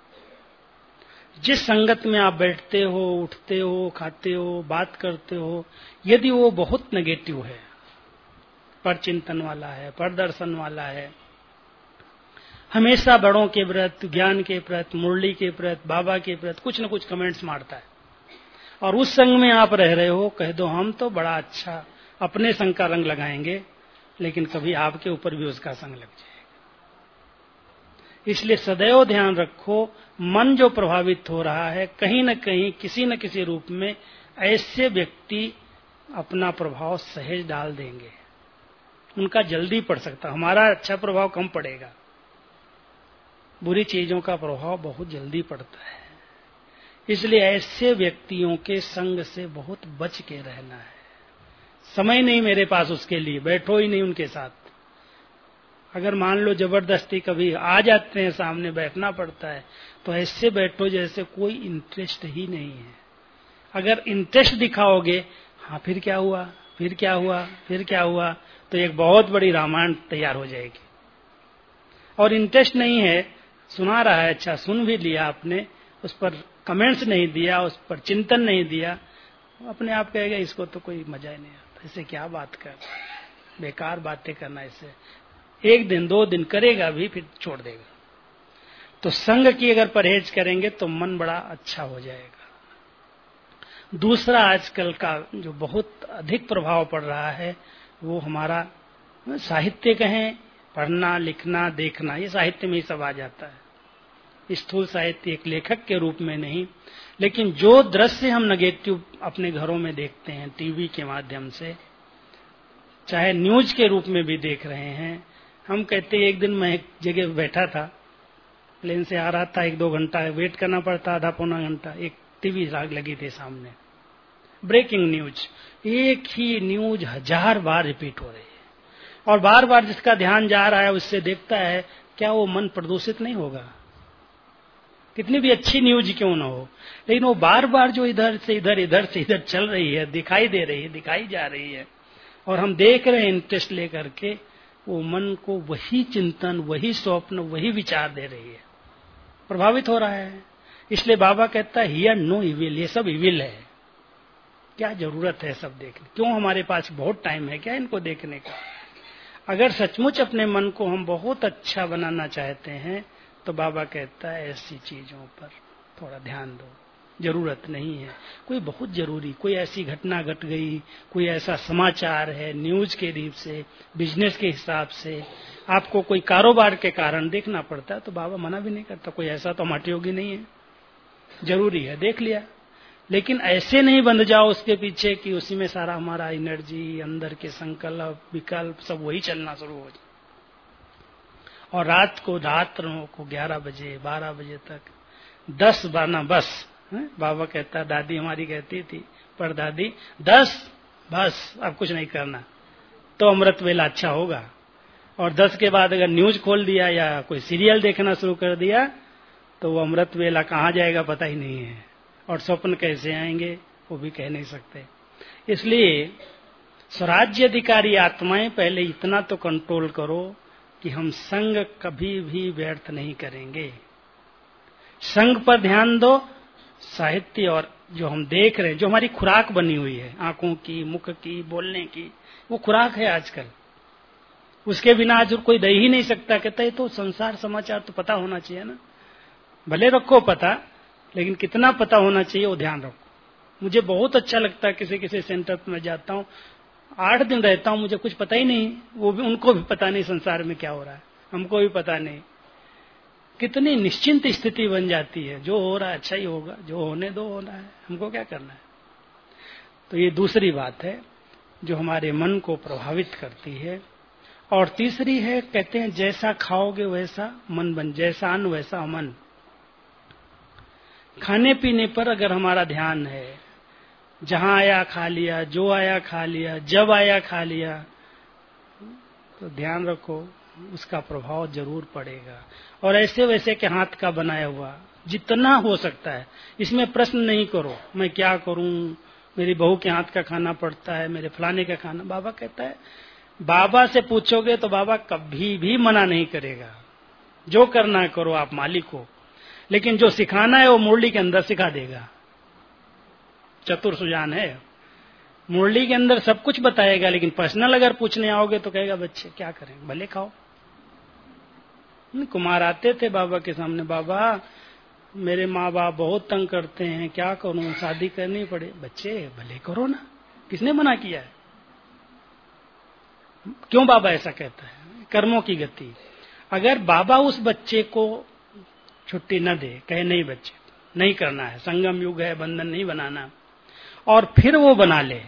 [SPEAKER 3] जिस संगत में आप बैठते हो, उठते हो, खाते हो, बात करते हो, यदि वो बहुत नेगेटिव है, पर चिंतन वाला है, पर दर्शन वाला है, हमेशा बड़ों के प्रति, ज्ञान के प्रति, मुरली के प्रति, बाबा के प्रति कुछ न कुछ कमेंट्स मारता है, और उस संग में आप रह रहे हो, कह दो हम तो बड़ा अच्छा अपने संग का रंग लगाएंगे, लेकिन कभी आपके ऊपर भी उसका संग लग जाएगा। इसलिए सदैव ध्यान रखो, मन जो प्रभावित हो रहा है, कहीं न कहीं किसी न किसी रूप में ऐसे व्यक्ति अपना प्रभाव सहज डाल देंगे। उनका जल्दी पड़ सकता, हमारा अच्छा प्रभाव कम पड़ेगा, बुरी चीजों का प्रभाव बहुत जल्दी पड़ता है। इसलिए ऐसे व्यक्तियों के संग से बहुत बच के रहना है। समय नहीं मेरे पास उसके लिए, बैठो ही नहीं उनके साथ। अगर मान लो जबरदस्ती कभी आ जाते हैं सामने, बैठना पड़ता है, तो ऐसे बैठो जैसे कोई इंटरेस्ट ही नहीं है। अगर इंटरेस्ट दिखाओगे, हाँ फिर क्या हुआ, फिर क्या हुआ, फिर क्या हुआ, तो एक बहुत बड़ी रामायण तैयार हो जाएगी। और इंटरेस्ट नहीं है, सुना रहा है, अच्छा सुन भी लिया आपने, उस पर कमेंट्स नहीं दिया, उस पर चिंतन नहीं दिया, अपने आप कहेगा इसको तो कोई मजा ही नहीं आता, इसे क्या बात कर, बेकार बातें करना। इसे एक दिन दो दिन करेगा भी, फिर छोड़ देगा। तो संग की अगर परहेज करेंगे तो मन बड़ा अच्छा हो जाएगा। दूसरा आजकल का जो बहुत अधिक प्रभाव पड़ रहा है, वो हमारा साहित्य कहें, पढ़ना लिखना देखना, ये साहित्य में ही सब आ जाता है। स्थूल साहित्य एक लेखक के रूप में नहीं, लेकिन जो दृश्य हम नेगेटिव अपने घरों में देखते हैं, टीवी के माध्यम से, चाहे न्यूज के रूप में भी देख रहे हैं। हम कहते हैं, एक दिन मैं एक जगह बैठा था, प्लेन से आ रहा था, एक दो घंटा वेट करना पड़ता, आधा पौना घंटा, एक टीवी लगी थी सामने, ब्रेकिंग न्यूज, एक ही न्यूज हजार बार रिपीट हो रही है, और बार बार जिसका ध्यान जा रहा है उससे देखता है, क्या वो मन प्रदूषित नहीं होगा? कितनी भी अच्छी न्यूज क्यों ना हो, लेकिन वो बार बार जो इधर से इधर इधर से इधर चल रही है, दिखाई दे रही है, दिखाई जा रही है, और हम देख रहे हैं इंटरेस्ट लेकर के, वो मन को वही चिंतन, वही स्वप्न, वही विचार दे रही है, प्रभावित हो रहा है। इसलिए बाबा कहता है हियर नो इविल, ये सब इविल है, क्या जरूरत है सब देखने, क्यों हमारे पास बहुत टाइम है क्या इनको देखने का? अगर सचमुच अपने मन को हम बहुत अच्छा बनाना चाहते हैं तो बाबा कहता है ऐसी चीजों पर थोड़ा ध्यान दो, जरूरत नहीं है। कोई बहुत जरूरी, कोई ऐसी घटना घट गई, कोई ऐसा समाचार है, न्यूज के रीप से, बिजनेस के हिसाब से आपको कोई कारोबार के कारण देखना पड़ता है, तो बाबा मना भी नहीं करता, कोई ऐसा तो हमारे योगी नहीं है, जरूरी है, देख लिया। लेकिन ऐसे नहीं बंध जाओ उसके पीछे कि उसी में सारा हमारा एनर्जी, अंदर के संकल्प विकल्प सब वही चलना शुरू हो जाए। और रात को रात्रों को ग्यारह बजे बारह बजे तक दस बारना बस है? बाबा कहता, दादी हमारी कहती थी पर दादी दस बस अब कुछ नहीं करना, तो अमृत वेला अच्छा होगा। और दस के बाद अगर न्यूज खोल दिया या कोई सीरियल देखना शुरू कर दिया तो वो अमृत वेला कहाँ जाएगा पता ही नहीं है, और स्वप्न कैसे आएंगे वो भी कह नहीं सकते। इसलिए स्वराज्य अधिकारी आत्माएं पहले इतना तो कंट्रोल करो कि हम संग कभी भी व्यर्थ नहीं करेंगे। संग पर ध्यान दो। साहित्य और जो हम देख रहे हैं, जो हमारी खुराक बनी हुई है, आंखों की, मुख की, बोलने की, वो खुराक है आजकल। उसके बिना आज कोई दे ही नहीं सकता। कहता है तो संसार समाचार तो पता होना चाहिए ना, भले रखो पता, लेकिन कितना पता होना चाहिए वो ध्यान रखो। मुझे बहुत अच्छा लगता है, किसी किसी सेंटर में जाता हूँ, आठ दिन रहता हूँ, मुझे कुछ पता ही नहीं, वो भी उनको भी पता नहीं संसार में क्या हो रहा है, हमको भी पता नहीं। कितनी निश्चिंत स्थिति बन जाती है, जो हो रहा है अच्छा ही होगा, जो होने दो होना है, हमको क्या करना है। तो ये दूसरी बात है जो हमारे मन को प्रभावित करती है। और तीसरी है, कहते हैं जैसा खाओगे वैसा मन बन, जैसा अन्न वैसा मन। खाने पीने पर अगर हमारा ध्यान है, जहां आया खा लिया, जो आया खा लिया, जब आया खा लिया, तो ध्यान रखो उसका प्रभाव जरूर पड़ेगा। और ऐसे वैसे के हाथ का बनाया हुआ जितना हो सकता है, इसमें प्रश्न नहीं करो मैं क्या करूं, मेरी बहू के हाथ का खाना पड़ता है, मेरे फलाने का खाना। बाबा कहता है बाबा से पूछोगे तो बाबा कभी भी मना नहीं करेगा, जो करना है करो, आप मालिक हो। लेकिन जो सिखाना है वो मुरली के अंदर सिखा देगा। चतुर सुजान है, मुरली के अंदर सब कुछ बताएगा, लेकिन पर्सनल अगर पूछने आओगे तो कहेगा बच्चे क्या करें, भले खाओ। कुमार आते थे बाबा के सामने, बाबा मेरे माँ बाप बहुत तंग करते हैं, क्या करूं, शादी करनी पड़े। बच्चे भले करो ना, किसने मना किया है। क्यों बाबा ऐसा कहता है, कर्मों की गति। अगर बाबा उस बच्चे को छुट्टी न दे, कहे नहीं बच्चे नहीं करना है, संगम युग है, बंधन नहीं बनाना, और फिर वो बना ले,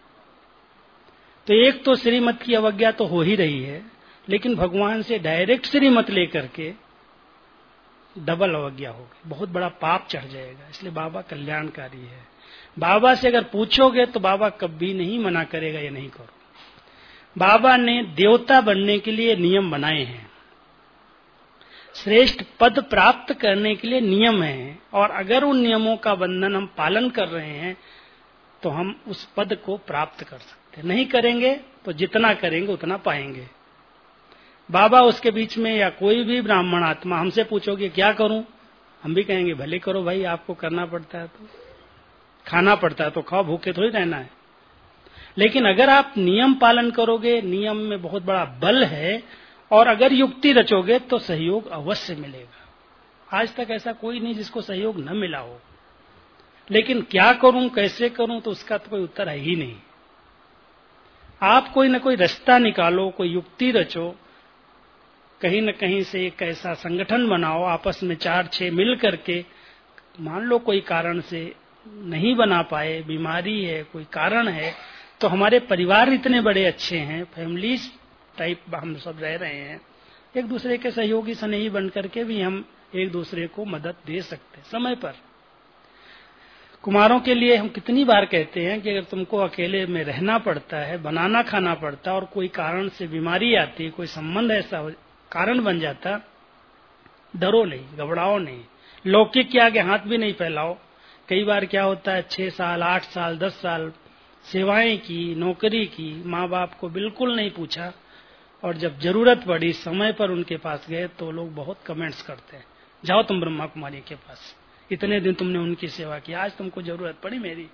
[SPEAKER 3] तो एक तो श्रीमत की अवज्ञा तो हो ही रही है, लेकिन भगवान से डायरेक्ट श्रीमत लेकर के डबल अवज्ञा होगी, बहुत बड़ा पाप चढ़ जाएगा। इसलिए बाबा कल्याणकारी है। बाबा से अगर पूछोगे तो बाबा कभी नहीं मना करेगा ये नहीं करो। बाबा ने देवता बनने के लिए नियम बनाए हैं, श्रेष्ठ पद प्राप्त करने के लिए नियम है, और अगर उन नियमों का बंधन हम पालन कर रहे हैं तो हम उस पद को प्राप्त कर सकते हैं। नहीं करेंगे तो जितना करेंगे उतना पाएंगे। बाबा उसके बीच में, या कोई भी ब्राह्मण आत्मा हमसे पूछोगे क्या करूं, हम भी कहेंगे भले करो भाई, आपको करना पड़ता है तो खाना पड़ता है तो खाओ, भूखे थोड़ी रहना है। लेकिन अगर आप नियम पालन करोगे, नियम में बहुत बड़ा बल है, और अगर युक्ति रचोगे तो सहयोग अवश्य मिलेगा। आज तक ऐसा कोई नहीं जिसको सहयोग न मिला हो, लेकिन क्या करूं कैसे करूं तो उसका तो कोई उत्तर है ही नहीं। आप कोई न कोई रास्ता निकालो, कोई युक्ति रचो, कहीं न कहीं से एक ऐसा संगठन बनाओ, आपस में चार छह मिल करके, मान लो कोई कारण से नहीं बना पाए, बीमारी है, कोई कारण है, तो हमारे परिवार इतने बड़े अच्छे हैं, फैमिलीज टाइप हम सब रह रहे हैं, एक दूसरे के सहयोगी स्नेही बन करके भी हम एक दूसरे को मदद दे सकते हैं समय पर। कुमारों के लिए हम कितनी बार कहते हैं कि अगर तुमको अकेले में रहना पड़ता है, बनाना खाना पड़ता है, और कोई कारण से बीमारी आती है, कोई संबंध ऐसा कारण बन जाता, डरो नहीं, घबराओ नहीं, लौकिक के आगे हाथ भी नहीं फैलाओ। कई बार क्या होता है, छह साल आठ साल दस साल सेवाएं की, नौकरी की, माँ बाप को बिल्कुल नहीं पूछा, और जब जरूरत पड़ी समय पर उनके पास गए तो लोग बहुत कमेंट्स करते हैं, जाओ तुम ब्रह्मा कुमारी के पास, इतने दिन तुमने उनकी सेवा की, आज तुमको जरूरत पड़ी मेरी,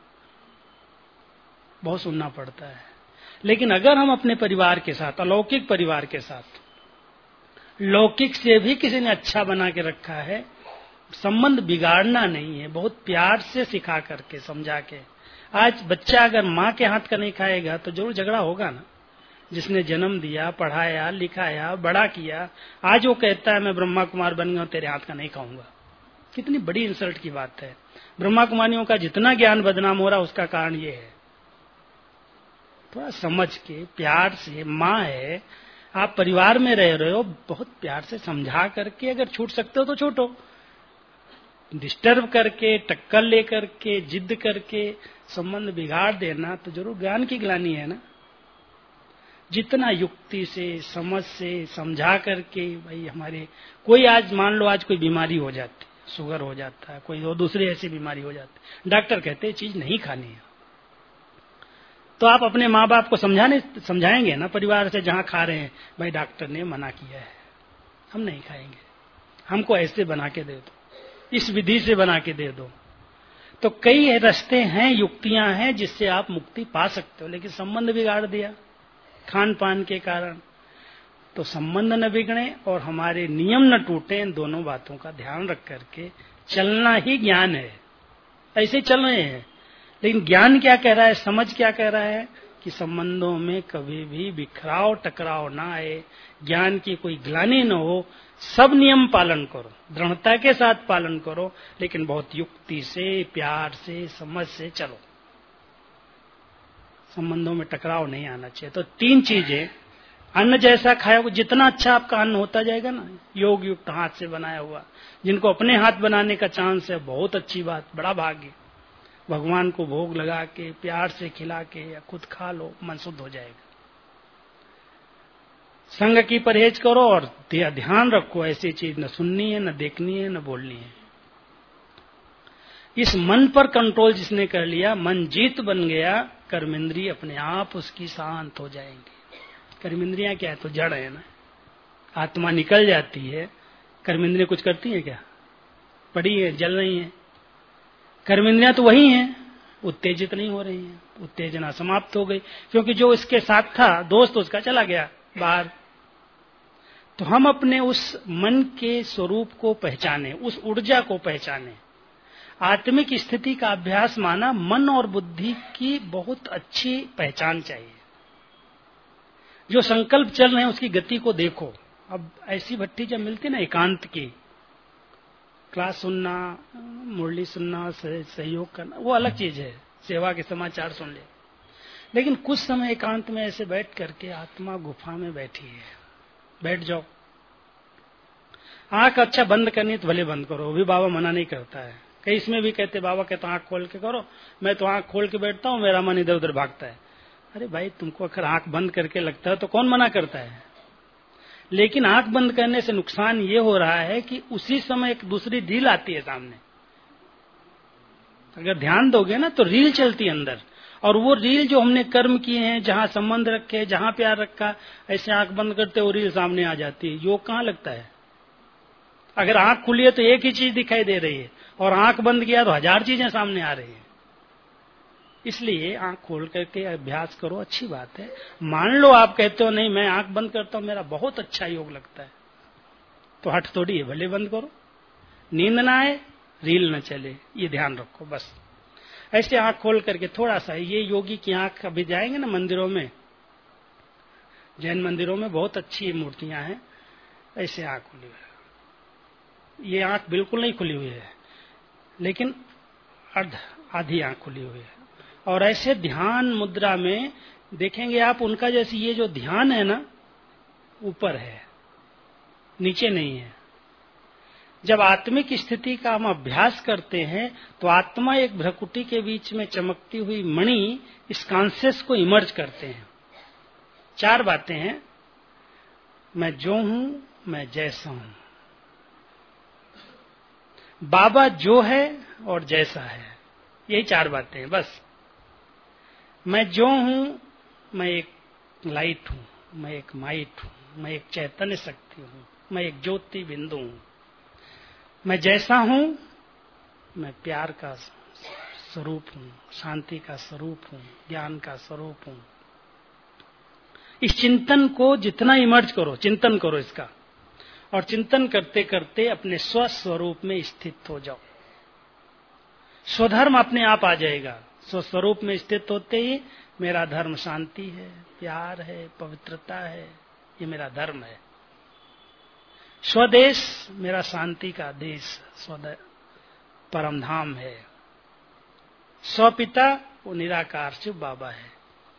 [SPEAKER 3] बहुत सुनना पड़ता है। लेकिन अगर हम अपने परिवार के साथ, अलौकिक परिवार के साथ, लौकिक से भी किसी ने अच्छा बना के रखा है, संबंध बिगाड़ना नहीं है, बहुत प्यार से सिखा करके समझा के। आज बच्चा अगर माँ के हाथ का नहीं खाएगा तो जरूर झगड़ा होगा ना, जिसने जन्म दिया, पढ़ाया, लिखाया, बड़ा किया, आज वो कहता है मैं ब्रह्मा कुमार बन गया, तेरे हाथ का नहीं खाऊंगा, कितनी बड़ी इंसल्ट की बात है। ब्रह्मा कुमारियों का जितना ज्ञान बदनाम हो रहा उसका कारण ये है। थोड़ा समझ के प्यार से, माँ है, आप परिवार में रह रहे हो, बहुत प्यार से समझा करके अगर छूट सकते हो तो छूटो। डिस्टर्ब करके, टक्कर लेकर के, जिद करके संबंध बिगाड़ देना तो जरूर ज्ञान की ग्लानि है ना। जितना युक्ति से, समझ से समझा करके, भाई हमारे कोई आज मान लो आज कोई बीमारी हो जाती, शुगर हो जाता है, कोई और दूसरी ऐसी बीमारी हो जाती, डॉक्टर कहते हैं चीज नहीं खानी है, तो आप अपने माँ बाप को समझाने समझाएंगे ना परिवार से जहां खा रहे हैं, भाई डॉक्टर ने मना किया है, हम नहीं खाएंगे, हमको ऐसे बना के दे दो, इस विधि से बना के दे दो। तो कई रास्ते हैं, युक्तियां हैं जिससे आप मुक्ति पा सकते हो, लेकिन संबंध बिगाड़ दिया खान पान के कारण। तो संबंध न बिगड़े और हमारे नियम न टूटे, इन दोनों बातों का ध्यान रख करके चलना ही ज्ञान है। ऐसे चल रहे हैं, लेकिन ज्ञान क्या कह रहा है, समझ क्या कह रहा है कि संबंधों में कभी भी बिखराव टकराव ना आए, ज्ञान की कोई ग्लानि न हो, सब नियम पालन करो, दृढ़ता के साथ पालन करो, लेकिन बहुत युक्ति से, प्यार से, समझ से चलो। संबंधों में टकराव नहीं आना चाहिए। तो तीन चीजें, अन्न जैसा खाया, जितना अच्छा आपका अन्न होता जाएगा ना, योग युक्त हाथ से बनाया हुआ, जिनको अपने हाथ बनाने का चांस है, बहुत अच्छी बात, बड़ा भाग्य। भगवान को भोग लगा के प्यार से खिला के या खुद खा लो, मन शुद्ध हो जाएगा। संग की परहेज करो और ध्यान रखो, ऐसी चीज न सुननी है, न देखनी है, न बोलनी है। इस मन पर कंट्रोल जिसने कर लिया, मन जीत बन गया, कर्मेंद्रिय अपने आप उसकी शांत हो जाएंगे। कर्मेंद्रियां क्या है, तो जड़ है ना, आत्मा निकल जाती है, कर्मेंद्रियां कुछ करती है क्या, पड़ी है, जल रही है। कर्मेंद्रियां तो वही हैं, उत्तेजित नहीं हो रही हैं, उत्तेजना समाप्त हो गई, क्योंकि जो इसके साथ था दोस्त उसका चला गया बाहर। तो हम अपने उस मन के स्वरूप को पहचाने, उस ऊर्जा को पहचाने। आत्मिक स्थिति का अभ्यास माना मन और बुद्धि की बहुत अच्छी पहचान चाहिए। जो संकल्प चल रहे हैं उसकी गति को देखो। अब ऐसी भट्टी जब मिलती ना एकांत की, क्लास सुनना, मुरली सुनना, सहयोग करना, वो अलग चीज है, सेवा के समाचार सुन ले, लेकिन कुछ समय एकांत में ऐसे बैठ करके आत्मा गुफा में बैठी है, बैठ जाओ। आंख अच्छा बंद करनी तो भले बंद करो, भी बाबा मना नहीं करता है। कई इसमें भी कहते बाबा कहते आंख खोल के करो, मैं तो आंख खोल के बैठता हूँ, मेरा मन इधर उधर भागता है। अरे भाई, तुमको अगर आंख बंद करके लगता है तो कौन मना करता है, लेकिन आंख बंद करने से नुकसान ये हो रहा है कि उसी समय एक दूसरी रील आती है सामने। अगर ध्यान दोगे ना तो रील चलती है अंदर, और वो रील जो हमने कर्म किए हैं, जहां संबंध रखे, जहां प्यार रखा, ऐसे आंख बंद करते वो रील सामने आ जाती है। योग कहाँ लगता है? अगर आंख खुली है तो एक ही चीज दिखाई दे रही है, और आंख बंद किया तो हजार चीजें सामने आ रही है। इसलिए आंख खोल करके अभ्यास करो, अच्छी बात है। मान लो आप कहते हो नहीं मैं आंख बंद करता हूं, मेरा बहुत अच्छा योग लगता है, तो हट थोड़ी है, भले बंद करो, नींद ना आए, रील न चले, ये ध्यान रखो बस। ऐसे आंख खोल करके थोड़ा सा, ये योगी की आंख, अभी जाएंगे ना मंदिरों में, जैन मंदिरों में बहुत अच्छी मूर्तियां हैं, ऐसे आंख खुली हुई है, ये आंख बिल्कुल नहीं खुली हुई है, लेकिन अर्ध आधी आंख खुली हुई है। और ऐसे ध्यान मुद्रा में देखेंगे आप, उनका जैसे ये जो ध्यान है ना, ऊपर है, नीचे नहीं है। जब आत्मिक स्थिति का हम अभ्यास करते हैं तो आत्मा एक भ्रकुटी के बीच में चमकती हुई मणि, इस कॉन्शियस को इमर्ज करते हैं। चार बातें हैं, मैं जो हूं, मैं जैसा हूं, बाबा जो है और जैसा है, यही चार बातें हैं बस। मैं जो हूं, मैं एक लाइट हूं, मैं एक माइट हूं, मैं एक चैतन्य शक्ति हूं, मैं एक ज्योति बिंदु हूं। मैं जैसा हूं, मैं प्यार का स्वरूप हूं, शांति का स्वरूप हूं, ज्ञान का स्वरूप हूं। इस चिंतन को जितना इमर्ज करो, चिंतन करो इसका, और चिंतन करते करते अपने स्वस्वरूप में स्थित हो जाओ। स्वधर्म अपने आप आ जाएगा। स्वस्वरूप में स्थित होते ही मेरा धर्म शांति है, प्यार है, पवित्रता है, ये मेरा धर्म है। स्वदेश मेरा शांति का देश, परम धाम है। स्वपिता वो निराकार शिव बाबा है,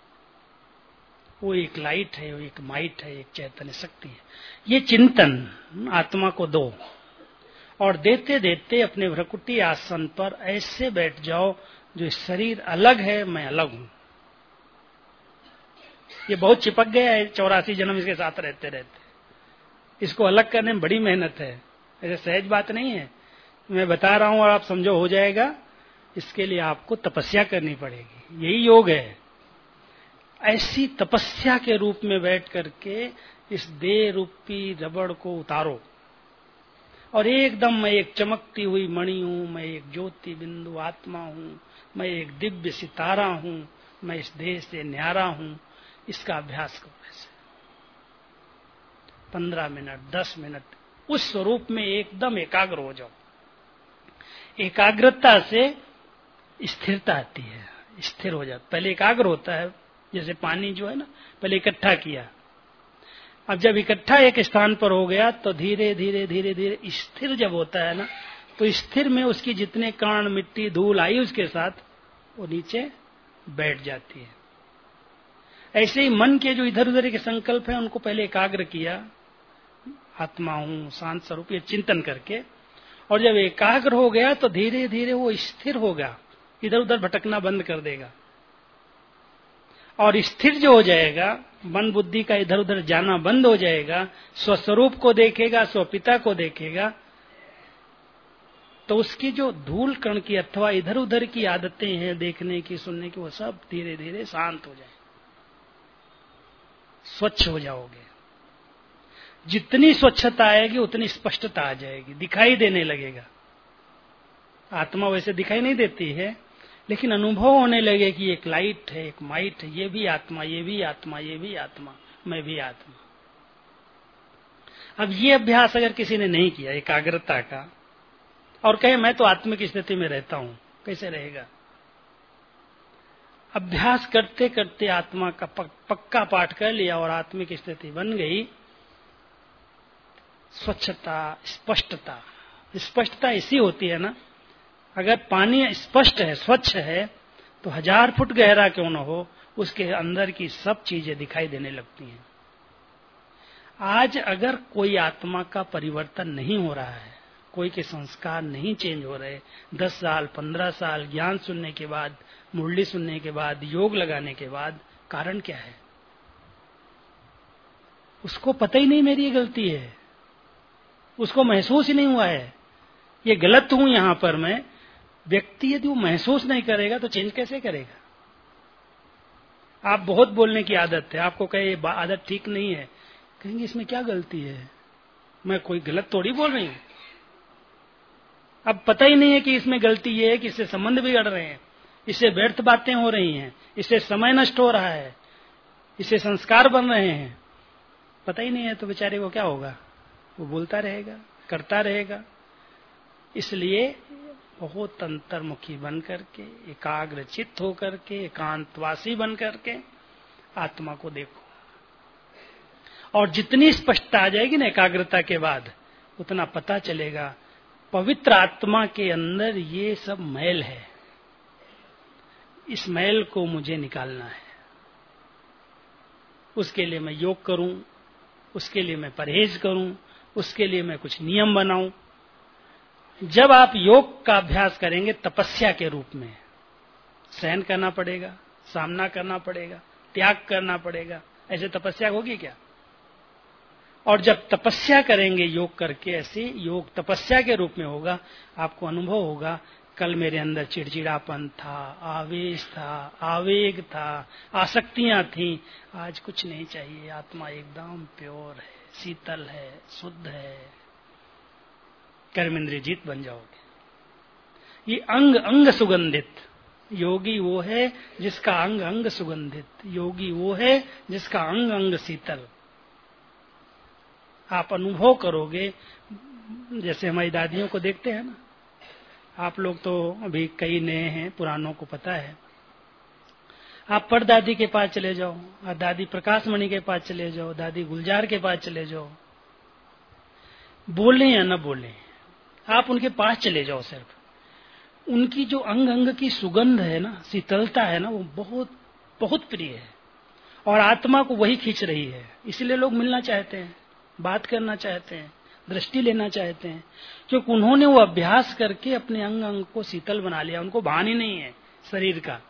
[SPEAKER 3] वो एक लाइट है, वो एक माइट है, एक चैतन्य शक्ति है। ये चिंतन आत्मा को दो और देते देते अपने भ्रकुटी आसन पर ऐसे बैठ जाओ जो शरीर अलग है, मैं अलग हूं। ये बहुत चिपक गया है, चौरासी जन्म इसके साथ रहते रहते। इसको अलग करने में बड़ी मेहनत है, ऐसे सहज बात नहीं है। मैं बता रहा हूं और आप समझो हो जाएगा, इसके लिए आपको तपस्या करनी पड़ेगी। यही योग है। ऐसी तपस्या के रूप में बैठ करके इस देह रूपी रबड़ को उतारो और एकदम मैं एक चमकती हुई मणि हूं, मैं एक ज्योति बिंदु आत्मा हूं, मैं एक दिव्य सितारा हूं, मैं इस देह से न्यारा हूं। इसका अभ्यास करो ऐसे पंद्रह मिनट दस मिनट उस स्वरूप में एकदम एकाग्र हो जाओ। एकाग्रता से स्थिरता आती है, स्थिर हो जाता। पहले एकाग्र होता है, जैसे पानी जो है ना, पहले इकट्ठा किया, अब जब इकट्ठा एक स्थान पर हो गया तो धीरे धीरे धीरे धीरे स्थिर जब होता है ना, तो स्थिर में उसकी जितने कण मिट्टी धूल आई उसके साथ वो नीचे बैठ जाती है। ऐसे ही मन के जो इधर उधर के संकल्प हैं उनको पहले एकाग्र किया, आत्मा हूं, शांत स्वरूप, ये चिंतन करके, और जब एकाग्र हो गया तो धीरे धीरे वो स्थिर होगा, इधर उधर भटकना बंद कर देगा। और स्थिर जो हो जाएगा, मन बुद्धि का इधर उधर जाना बंद हो जाएगा, स्वस्वरूप को देखेगा, स्वपिता को देखेगा, तो उसकी जो धूल कण की अथवा इधर उधर की आदतें हैं देखने की सुनने की, वो सब धीरे धीरे शांत हो जाए, स्वच्छ हो जाओगे। जितनी स्वच्छता आएगी उतनी स्पष्टता आ जाएगी, दिखाई देने लगेगा। आत्मा वैसे दिखाई नहीं देती है, लेकिन अनुभव होने लगे कि एक लाइट है, एक माइट है, ये भी आत्मा, ये भी आत्मा, ये भी आत्मा, मैं भी आत्मा। अब ये अभ्यास अगर किसी ने नहीं किया एकाग्रता का, और कहे मैं तो आत्मिक स्थिति में रहता हूं, कैसे रहेगा? अभ्यास करते करते आत्मा का पक्का पाठ कर लिया और आत्मिक स्थिति बन गई। स्वच्छता, स्पष्टता, स्पष्टता इसी होती है ना, अगर पानी स्पष्ट है, स्वच्छ है, तो हजार फुट गहरा क्यों न हो, उसके अंदर की सब चीजें दिखाई देने लगती हैं। आज अगर कोई आत्मा का परिवर्तन नहीं हो रहा है, कोई के संस्कार नहीं चेंज हो रहे, दस साल पंद्रह साल ज्ञान सुनने के बाद, मुरली सुनने के बाद, योग लगाने के बाद, कारण क्या है? उसको पता ही नहीं मेरी ये गलती है, उसको महसूस ही नहीं हुआ है ये गलत हूं यहां पर मैं। व्यक्ति यदि वो महसूस नहीं करेगा तो चेंज कैसे करेगा? आप बहुत बोलने की आदत है, आपको कहे ये आदत ठीक नहीं है, कहेंगे इसमें क्या गलती है, मैं कोई गलत थोड़ी बोल रही हूं। अब पता ही नहीं है कि इसमें गलती ये है कि इससे संबंध बिगड़ रहे हैं, इससे व्यर्थ बातें हो रही हैं, इससे समय नष्ट हो रहा है, इससे संस्कार बन रहे हैं। पता ही नहीं है तो बेचारे को क्या होगा, वो बोलता रहेगा, करता रहेगा। इसलिए बहुत अंतर्मुखी बन करके, एकाग्र चित्त होकर के, एकांतवासी बन करके आत्मा को देखो, और जितनी स्पष्टता आ जाएगी ना एकाग्रता के बाद, उतना पता चलेगा पवित्र आत्मा के अंदर ये सब मैल है, इस मैल को मुझे निकालना है। उसके लिए मैं योग करूं, उसके लिए मैं परहेज करूं, उसके लिए मैं कुछ नियम बनाऊं। जब आप योग का अभ्यास करेंगे तपस्या के रूप में, सहन करना पड़ेगा, सामना करना पड़ेगा, त्याग करना पड़ेगा, ऐसे तपस्या होगी क्या? और जब तपस्या करेंगे योग करके, ऐसे योग तपस्या के रूप में होगा, आपको अनुभव होगा कल मेरे अंदर चिड़चिड़ापन था, आवेश था, आवेग था, आसक्तियां थीं, आज कुछ नहीं चाहिए, आत्मा एकदम प्योर है, शीतल है, शुद्ध है। कर्मेंद्रिय जीत बन जाओगे। ये अंग अंग सुगंधित योगी वो है जिसका अंग अंग सुगंधित, योगी वो है जिसका अंग अंग शीतल। आप अनुभव करोगे, जैसे हमारी दादियों को देखते हैं ना, आप लोग तो अभी कई नए हैं, पुरानों को पता है। आप परदादी के पास चले जाओ, और दादी प्रकाशमणि के पास चले जाओ, दादी गुलजार के पास चले जाओ, बोले या न बोले, आप उनके पास चले जाओ सिर्फ, उनकी जो अंग अंग की सुगंध है ना, शीतलता है ना, वो बहुत बहुत प्रिय है और आत्मा को वही खींच रही है। इसलिए लोग मिलना चाहते हैं, बात करना चाहते हैं, दृष्टि लेना चाहते हैं, क्योंकि उन्होंने वो अभ्यास करके अपने अंग अंग को शीतल बना लिया। उनको भान ही नहीं है शरीर का।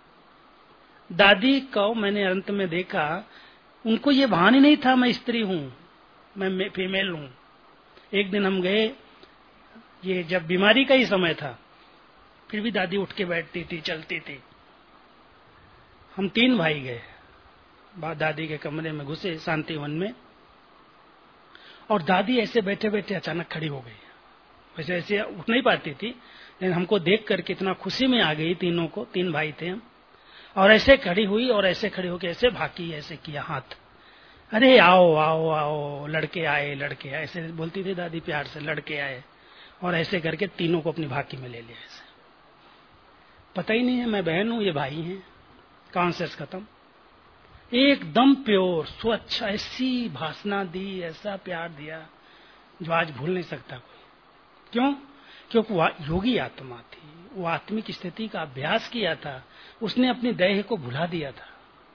[SPEAKER 3] दादी को मैंने अंत में देखा, उनको ये भान ही नहीं था मैं स्त्री हूं, मैं फीमेल हूं। एक दिन हम गए, ये जब बीमारी का ही समय था, फिर भी दादी उठ के बैठती थी, चलती थी। हम तीन भाई गए, बाद दादी के कमरे में घुसे शांतिवन में, और दादी ऐसे बैठे बैठे अचानक खड़ी हो गई। वैसे ऐसे उठ नहीं पाती थी, लेकिन हमको देख करके इतना खुशी में आ गई तीनों को, तीन भाई थे हम, और ऐसे खड़ी हुई और ऐसे खड़ी होकर ऐसे भागी, ऐसे किया हाथ, अरे आओ आओ आओ, लड़के आए लड़के आए, ऐसे बोलती थी दादी प्यार से, लड़के आए, और ऐसे करके तीनों को अपनी भाकी में ले लिया। ऐसे पता ही नहीं है मैं बहन हूं, ये भाई हैं। कॉन्शियस खत्म, एकदम प्योर स्वच्छ, ऐसी भाषणा दी, ऐसा प्यार दिया जो आज भूल नहीं सकता कोई। क्यों? क्योंकि वह योगी आत्मा थी, वो आत्मिक स्थिति का अभ्यास किया था, उसने अपनी देह को भुला दिया था।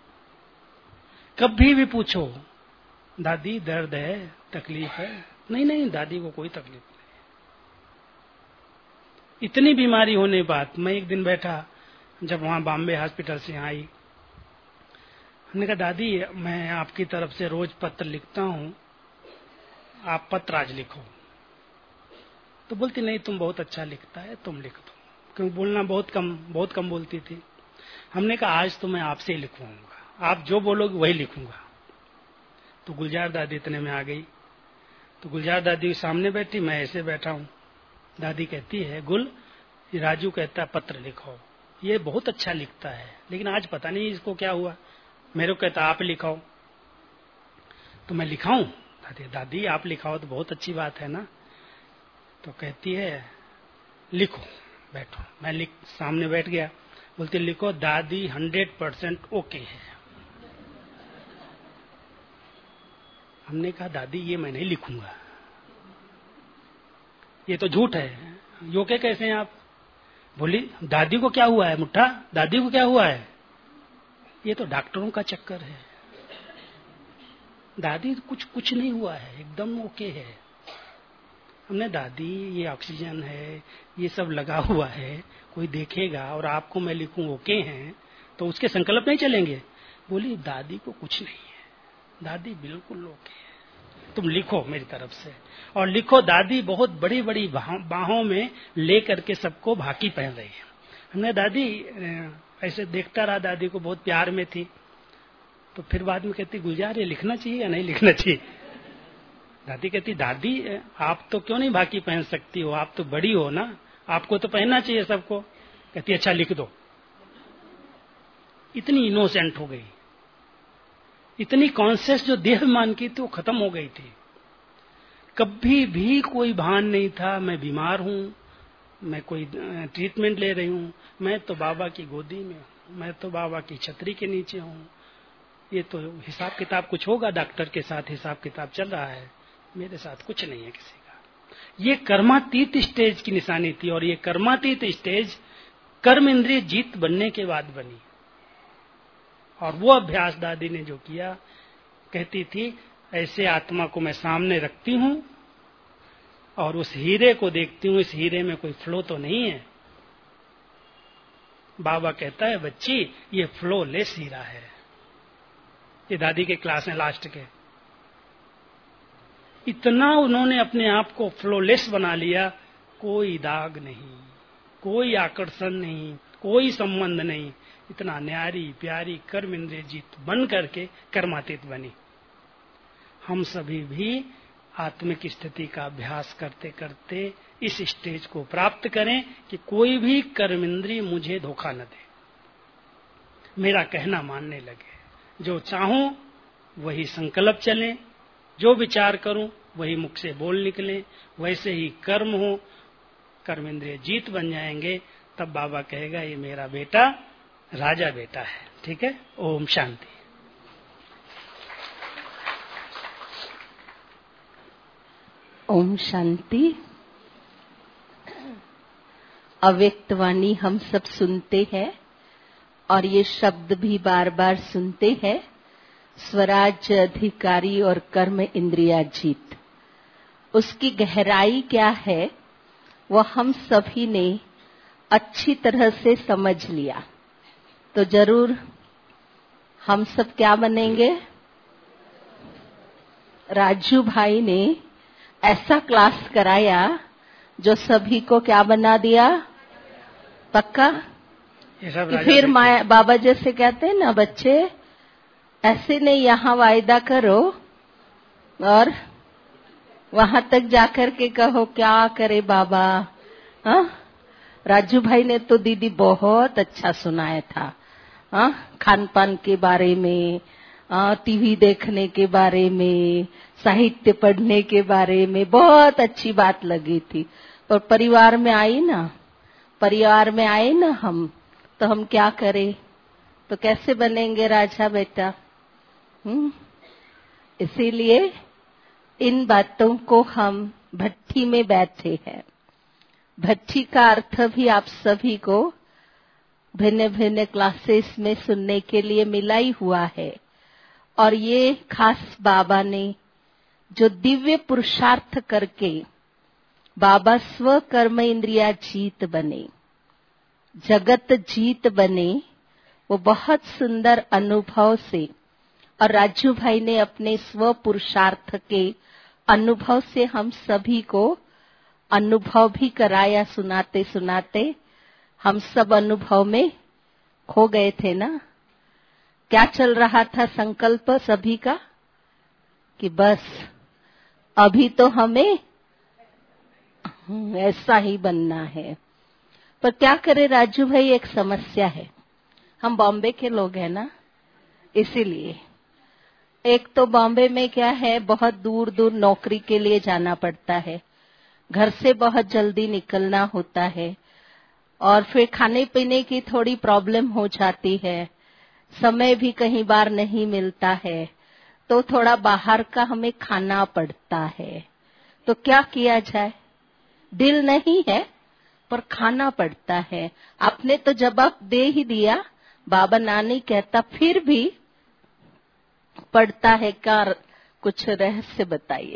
[SPEAKER 3] कभी भी पूछो दादी दर्द है, तकलीफ है, नहीं नहीं, दादी को कोई तकलीफ नहीं। इतनी बीमारी होने बाद मैं एक दिन बैठा, जब वहां बॉम्बे हॉस्पिटल से आई, हमने कहा दादी मैं आपकी तरफ से रोज पत्र लिखता हूं, आप पत्र आज लिखो। तो बोलती नहीं, तुम बहुत अच्छा लिखता है, तुम लिख दो, क्योंकि बोलना बहुत कम बहुत कम बोलती थी। हमने कहा आज तो मैं आपसे ही लिखवाऊंगा, आप जो बोलोगे वही लिखूंगा। तो गुलजार दादी इतने में आ गई। तो गुलजार दादी सामने बैठी, मैं ऐसे बैठा हूं। दादी कहती है, गुल ये राजू कहता है पत्र लिखो, ये बहुत अच्छा लिखता है, लेकिन आज पता नहीं इसको क्या हुआ, मेरे को कहता आप लिखाओ। तो मैं लिखाऊं? दादी दादी आप लिखाओ तो बहुत अच्छी बात है ना। तो कहती है लिखो, बैठो। मैं लिख सामने बैठ गया। बोलती लिखो, दादी हंड्रेड परसेंट ओके है। हमने कहा दादी ये मैं नहीं लिखूंगा, ये तो झूठ है। यो के कैसे हैं आप? बोली दादी को क्या हुआ है मुट्ठा, दादी को क्या हुआ है? ये तो डॉक्टरों का चक्कर है, दादी कुछ कुछ नहीं हुआ है, एकदम ओके है। हमने दादी ये ऑक्सीजन है, ये सब लगा हुआ है, कोई देखेगा और आपको मैं लिखूं ओके हैं तो उसके संकल्प नहीं चलेंगे। बोली दादी को कुछ नहीं है, दादी बिल्कुल ओके है, तुम लिखो मेरी तरफ से। और लिखो, दादी बहुत बड़ी बड़ी बाहों में लेकर के सबको भाकी पहन रही है। हमने दादी ऐसे देखता रहा, दादी को बहुत प्यार में थी। तो फिर बाद में कहती गुलजार ये लिखना चाहिए या नहीं लिखना चाहिए? दादी कहती दादी आप तो क्यों नहीं भाकी पहन सकती हो, आप तो बड़ी हो ना, आपको तो पहनना चाहिए सबको। कहती अच्छा लिख दो। इतनी इनोसेंट हो गई, इतनी कॉन्शियस जो देहमान की थी वो खत्म हो गई थी। कभी भी कोई भान नहीं था मैं बीमार हूं, मैं कोई ट्रीटमेंट ले रही हूं, मैं तो बाबा की गोदी में हूं, मैं तो बाबा की छतरी के नीचे हूं। ये तो हिसाब किताब कुछ होगा, डॉक्टर के साथ हिसाब किताब चल रहा है, मेरे साथ कुछ नहीं है किसी का। ये कर्मातीत स्टेज की निशानी थी, और ये कर्मातीत स्टेज कर्म इंद्रिय जीत बनने के बाद बनी। और वो अभ्यास दादी ने जो किया, कहती थी ऐसे आत्मा को मैं सामने रखती हूं और उस हीरे को देखती हूं, इस हीरे में कोई फ्लो तो नहीं है। बाबा कहता है बच्ची ये फ्लो लेस हीरा है। ये दादी के क्लास है लास्ट के। इतना उन्होंने अपने आप को फ्लोलेस बना लिया, कोई दाग नहीं, कोई आकर्षण नहीं, कोई संबंध नहीं, इतना न्यारी प्यारी कर्म इंद्रिय जीत बन करके कर्मातीत बनी। हम सभी भी आत्मिक स्थिति का अभ्यास करते करते इस स्टेज को प्राप्त करें कि कोई भी कर्म इंद्रिय मुझे धोखा न दे, मेरा कहना मानने लगे। जो चाहूं वही संकल्प चले, जो विचार करूं वही मुख से बोल निकले, वैसे ही कर्म हो, कर्म इंद्रिय जीत बन जाएंगे। तब बाबा कहेगा ये मेरा बेटा राजा बेटा है। ठीक है, ओम शांति।
[SPEAKER 4] ओम शांति। अव्यक्त वाणी हम सब सुनते हैं और ये शब्द भी बार बार सुनते हैं, स्वराज्य, अधिकारी और कर्म इंद्रिया जीत। उसकी गहराई क्या है वो हम सभी ने अच्छी तरह से समझ लिया तो जरूर हम सब क्या बनेंगे। राजू भाई ने ऐसा क्लास कराया जो सभी को क्या बना दिया, पक्का।
[SPEAKER 3] ये सब
[SPEAKER 4] कि फिर माया बाबा जैसे कहते हैं ना, बच्चे ऐसे नहीं यहाँ वायदा करो और वहां तक जाकर के कहो क्या करे बाबा। हाँ, राजू भाई ने तो दीदी बहुत अच्छा सुनाया था। हाँ, खान पान के बारे में, टीवी देखने के बारे में, साहित्य पढ़ने के बारे में बहुत अच्छी बात लगी थी। पर परिवार में आई ना, परिवार में आए ना हम, तो हम क्या करें, तो कैसे बनेंगे राजा बेटा। हम्म, इसीलिए इन बातों को हम भट्टी में बैठे हैं। भट्टी का अर्थ भी आप सभी को भिन्न भिन्न क्लासेस में सुनने के लिए मिला ही हुआ है। और ये खास बाबा ने जो दिव्य पुरुषार्थ करके बाबा स्व कर्म इंद्रिया जीत बने, जगत जीत बने, वो बहुत सुंदर अनुभव से, और राजू भाई ने अपने स्व पुरुषार्थ के अनुभव से हम सभी को अनुभव भी कराया। सुनाते सुनाते हम सब अनुभव में खो गए थे ना। क्या चल रहा था संकल्प सभी का कि बस अभी तो हमें ऐसा ही बनना है। पर क्या करे राजू भाई, एक समस्या है, हम बॉम्बे के लोग हैं ना, इसीलिए एक तो बॉम्बे में क्या है, बहुत दूर दूर नौकरी के लिए जाना पड़ता है, घर से बहुत जल्दी निकलना होता है, और फिर खाने पीने की थोड़ी प्रॉब्लम हो जाती है, समय भी कहीं बार नहीं मिलता है, तो थोड़ा बाहर का हमें खाना पड़ता है। तो क्या किया जाए, दिल नहीं है पर खाना पड़ता है। आपने तो जवाब दे ही दिया, बाबा ना नहीं कहता, फिर भी पड़ता है। क्या कुछ रहस्य बताइए।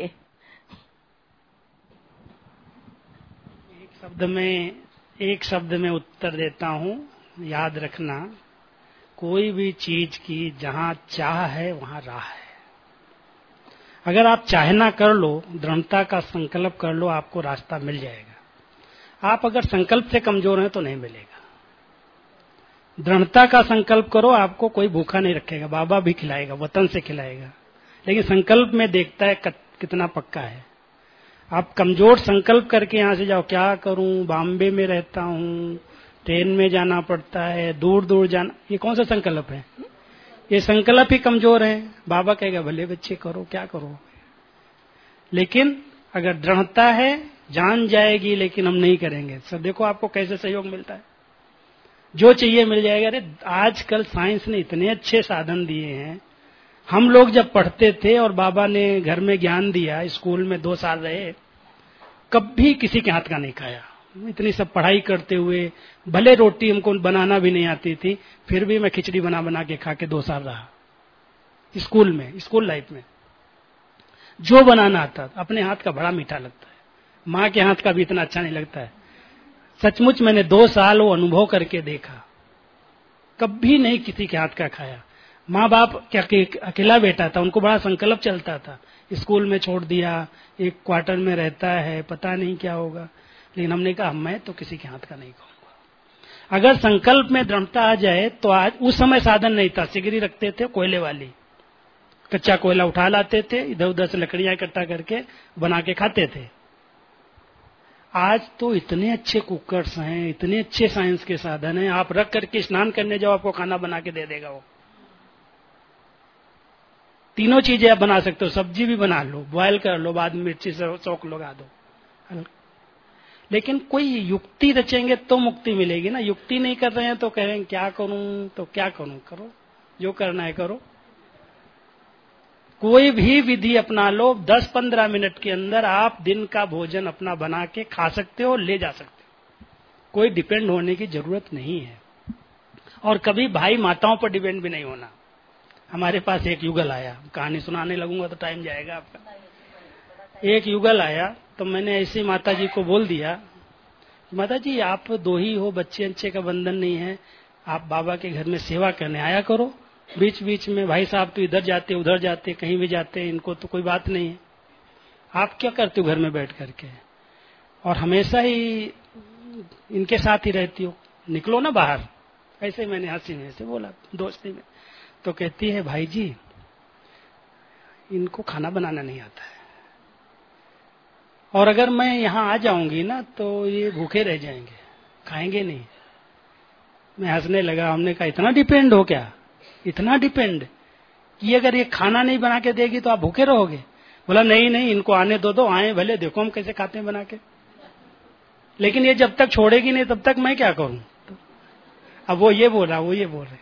[SPEAKER 3] एक शब्द में एक शब्द में उत्तर देता हूँ, याद रखना, कोई भी चीज की जहाँ चाह है वहाँ राह है। अगर आप चाहना कर लो, दृढ़ता का संकल्प कर लो, आपको रास्ता मिल जाएगा। आप अगर संकल्प से कमजोर हैं तो नहीं मिलेगा। दृढ़ता का संकल्प करो, आपको कोई भूखा नहीं रखेगा, बाबा भी खिलाएगा, वतन से खिलाएगा, लेकिन संकल्प में देखता है कितना पक्का है। आप कमजोर संकल्प करके यहाँ से जाओ, क्या करूं, बॉम्बे में रहता हूँ, ट्रेन में जाना पड़ता है, दूर दूर जाना, ये कौन सा संकल्प है? ये संकल्प ही कमजोर है। बाबा कहेगा भले बच्चे करो, क्या करो। लेकिन अगर दृढ़ता है, जान जाएगी लेकिन हम नहीं करेंगे। सब देखो आपको कैसे सहयोग मिलता है, जो चाहिए मिल जाएगा। अरे आजकल साइंस ने इतने अच्छे साधन दिए हैं। हम लोग जब पढ़ते थे और बाबा ने घर में ज्ञान दिया, स्कूल में दो साल रहे, कभी किसी के हाथ का नहीं खाया। इतनी सब पढ़ाई करते हुए, भले रोटी हमको बनाना भी नहीं आती थी, फिर भी मैं खिचड़ी बना बना के खा के दो साल रहा स्कूल में, स्कूल लाइफ में। जो बनाना आता, अपने हाथ का बड़ा मीठा लगता है, माँ के हाथ का भी इतना अच्छा नहीं लगता है। सचमुच मैंने दो साल वो अनुभव करके देखा, कभी नहीं किसी के हाथ का खाया। माँ बाप क्या, अकेला बेटा था, उनको बड़ा संकल्प चलता था, स्कूल में छोड़ दिया, एक क्वार्टर में रहता है, पता नहीं क्या होगा। लेकिन हमने कहा मैं तो किसी के हाथ का नहीं खाऊंगा। अगर संकल्प में दृढ़ता आ जाए तो आज, उस समय साधन नहीं था, सिगरी रखते थे कोयले वाली, कच्चा कोयला उठा लाते थे, इधर उधर से लकड़ियां इकट्ठा करके बना के खाते थे। आज तो इतने अच्छे कुकर्स हैं, इतने अच्छे साइंस के साधन हैं, आप रख करके स्नान करने जाओ, आपको खाना बना के दे देगा वो। तीनों चीजें आप बना सकते हो, सब्जी भी बना लो, बॉयल कर लो, बाद में मिर्ची से चौक लगा दो। लेकिन कोई युक्ति रचेंगे तो मुक्ति मिलेगी ना। युक्ति नहीं कर रहे हैं तो कह रहे हैं क्या करूं, तो क्या करूं, करो जो करना है करो। कोई भी विधि अपना लो, दस पंद्रह मिनट के अंदर आप दिन का भोजन अपना बना के खा सकते हो, ले जा सकते हो। कोई डिपेंड होने की जरूरत नहीं है। और कभी भाई माताओं पर डिपेंड भी नहीं होना। हमारे पास एक युगल आया, कहानी सुनाने लगूंगा तो टाइम जाएगा आपका। एक युगल आया तो मैंने ऐसी माता जी को बोल दिया, माता जी आप दो ही हो, बच्चे अच्छे का बंधन नहीं है, आप बाबा के घर में सेवा करने आया करो। बीच बीच में भाई साहब तो इधर जाते उधर जाते कहीं भी जाते, इनको तो कोई बात नहीं है, आप क्या करते हो घर में बैठ करके, और हमेशा ही इनके साथ ही रहती हो, निकलो ना बाहर। ऐसे मैंने हंसी में से बोला, दोस्ती में। तो कहती है भाई जी इनको खाना बनाना नहीं आता है, और अगर मैं यहाँ आ जाऊंगी ना तो ये भूखे रह जाएंगे, खाएंगे नहीं। मैं हंसने लगा। हमने कहा इतना डिपेंड हो क्या, इतना डिपेंड कि अगर ये खाना नहीं बना के देगी तो आप भूखे रहोगे। बोला नहीं नहीं, इनको आने दो दो आए भले, देखो हम कैसे खाते हैं बना के, लेकिन ये जब तक छोड़ेगी नहीं तब तक मैं क्या करूं। तो अब वो ये बोल रहा, वो ये बोल रहे,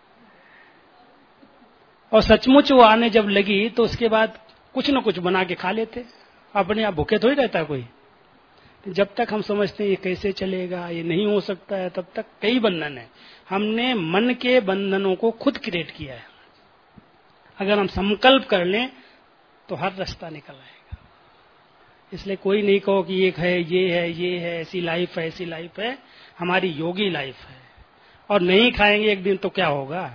[SPEAKER 3] और सचमुच वो आने जब लगी तो उसके बाद कुछ न कुछ बना के खा लेते, अपने आप भूखे थोड़ी रहता कोई। जब तक हम समझते हैं ये कैसे चलेगा, ये नहीं हो सकता है, तब तक कई बंधन है। हमने मन के बंधनों को खुद क्रिएट किया है। अगर हम संकल्प कर लें तो हर रास्ता निकल आएगा। इसलिए कोई नहीं कहो कि ये है ये है ये है, ऐसी लाइफ है ऐसी लाइफ है। हमारी योगी लाइफ है, और नहीं खाएंगे एक दिन तो क्या होगा।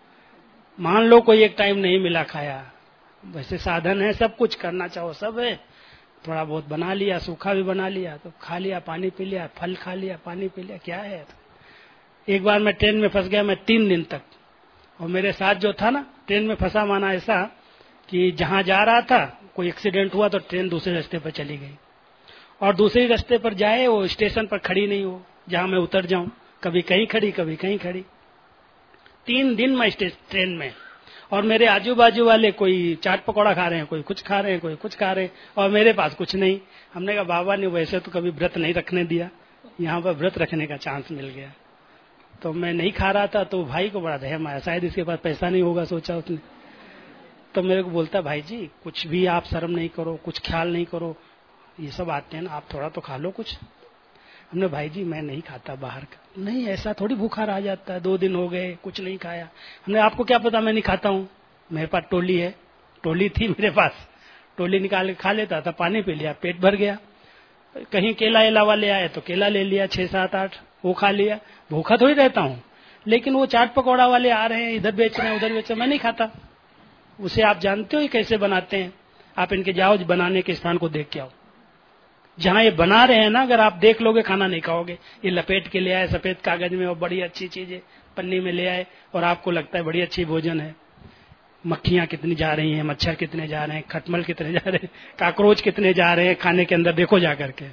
[SPEAKER 3] मान लो कोई एक टाइम नहीं मिला खाया, वैसे साधन है, सब कुछ करना चाहो सब है, थोड़ा बहुत बना लिया, सूखा भी बना लिया तो खा लिया, पानी पी लिया, फल खा लिया, पानी पी लिया, क्या है। एक बार मैं ट्रेन में फंस गया, मैं तीन दिन तक, और मेरे साथ जो था ना, ट्रेन में फंसा माना ऐसा कि जहां जा रहा था कोई एक्सीडेंट हुआ तो ट्रेन दूसरे रास्ते पर चली गई, और दूसरे रास्ते पर जाए वो स्टेशन पर खड़ी नहीं हो जहां मैं उतर जाऊं, कभी कहीं खड़ी कभी कहीं खड़ी। तीन दिन मैं ट्रेन में, और मेरे आजू बाजू वाले कोई चाट पकौड़ा खा रहे हैं, कोई कुछ खा रहे हैं, कोई कुछ खा रहे हैं, और मेरे पास कुछ नहीं। हमने कहा बाबा ने वैसे तो कभी व्रत नहीं रखने दिया, यहाँ पर व्रत रखने का चांस मिल गया। तो मैं नहीं खा रहा था, तो भाई को बड़ा रहम आया, शायद इसके पास पैसा नहीं होगा सोचा उसने। तो मेरे को बोलता भाई जी कुछ भी आप शर्म नहीं करो, कुछ ख्याल नहीं करो, ये सब आते हैं ना, आप थोड़ा तो खा लो कुछ। हमने भाई जी मैं नहीं खाता बाहर का। नहीं ऐसा थोड़ी भूखा रह जाता है, दो दिन हो गए कुछ नहीं खाया। हमने आपको क्या पता मैं नहीं खाता हूँ, मेरे पास टोली है, टोली थी मेरे पास, टोली निकाल के खा लेता था, पानी पी लिया, पेट भर गया। कहीं केला एला वाले आए तो केला ले लिया, छह सात आठ, वो खा लिया, भूखा थोड़ी रहता हूँ। लेकिन वो चाट पकौड़ा वाले आ रहे हैं, इधर बेच रहे हैं उधर बेच रहे हैं, मैं नहीं खाता। उसे आप जानते हो ये कैसे बनाते हैं, आप इनके जाओ बनाने के स्थान को देख के आओ, जहां ये बना रहे हैं ना, अगर आप देख लोगे खाना नहीं खाओगे। ये लपेट के ले आए सफेद कागज में, और बड़ी अच्छी चीजें पन्नी में ले आए, और आपको लगता है बड़ी अच्छी भोजन है। मक्खियां कितनी जा रही हैं, मच्छर कितने जा रहे हैं, खटमल कितने जा रहे हैं, काकरोच कितने जा रहे हैं खाने के अंदर, देखो जाकर के।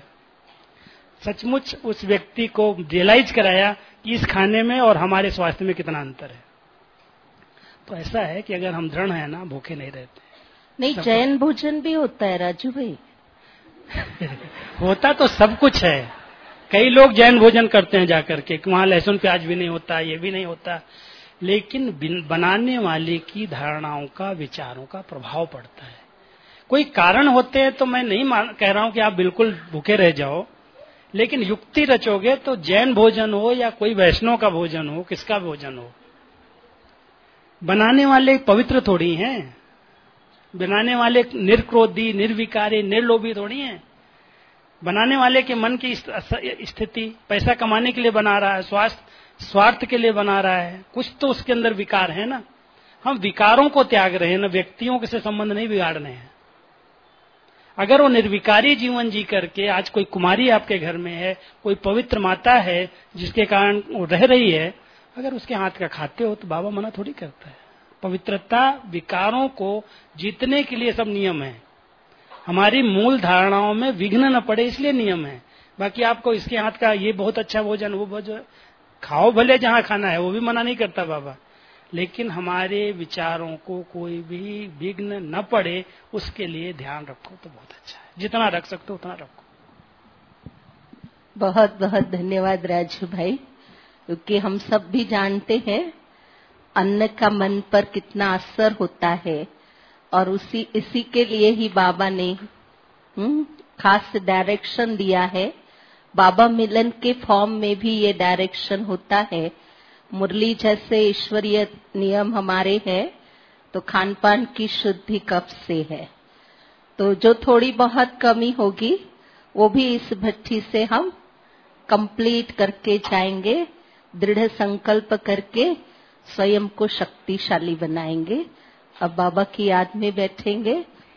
[SPEAKER 3] सचमुच उस व्यक्ति को रियलाइज कराया कि इस खाने में और हमारे स्वास्थ्य में कितना अंतर है। तो ऐसा है कि अगर हम दृढ़ है ना, भूखे नहीं रहते।
[SPEAKER 4] नहीं, जैन भोजन भी होता है राजू भाई।
[SPEAKER 3] होता तो सब कुछ है। कई लोग जैन भोजन करते हैं जाकर के, वहां लहसुन प्याज भी नहीं होता, ये भी नहीं होता, लेकिन बनाने वाले की धारणाओं का, विचारों का प्रभाव पड़ता है। कोई कारण होते हैं तो मैं नहीं मान कह रहा हूं कि आप बिल्कुल भूखे रह जाओ, लेकिन युक्ति रचोगे तो जैन भोजन हो या कोई वैष्णव का भोजन हो, किसका भोजन हो, बनाने वाले पवित्र थोड़ी हैं। बनाने वाले निर्क्रोधी, निर्विकारी, निर्लोभी थोड़ी हैं। बनाने वाले के मन की स्थिति पैसा कमाने के लिए बना रहा है, स्वास्थ्य स्वार्थ के लिए बना रहा है, कुछ तो उसके अंदर विकार है ना। हम विकारों को त्याग रहे हैं ना, व्यक्तियों से संबंध नहीं बिगाड़ रहे हैं। अगर वो निर्विकारी जीवन जी करके, आज कोई कुमारी आपके घर में है, कोई पवित्र माता है जिसके कारण वो रह रही है, अगर उसके हाथ का खाते हो तो बाबा मना थोड़ी करता है। पवित्रता, विकारों को जीतने के लिए सब नियम है। हमारी मूल धारणाओं में विघ्न न पड़े इसलिए नियम है। बाकी आपको इसके हाथ का ये बहुत अच्छा भोजन, वो भोजन खाओ, भले जहां खाना है, वो भी मना नहीं करता बाबा, लेकिन हमारे विचारों को कोई भी विघ्न न पड़े उसके लिए ध्यान रखो तो बहुत अच्छा है। जितना रख सकते हो उतना रखो।
[SPEAKER 4] बहुत बहुत धन्यवाद राजू भाई, क्योंकि हम सब भी जानते हैं अन्न का मन पर कितना असर होता है, और उसी इसी के लिए ही बाबा ने हुँ, खास डायरेक्शन दिया है बाबा मिलन के फॉर्म में भी ये डायरेक्शन होता है। मुरली जैसे ईश्वरीय नियम हमारे हैं, तो खान पान की शुद्धि कब से है, तो जो थोड़ी बहुत कमी होगी वो भी इस भट्टी से हम कंप्लीट करके जाएंगे। दृढ़ संकल्प करके स्वयं को शक्तिशाली बनाएंगे। अब बाबा की याद में बैठेंगे।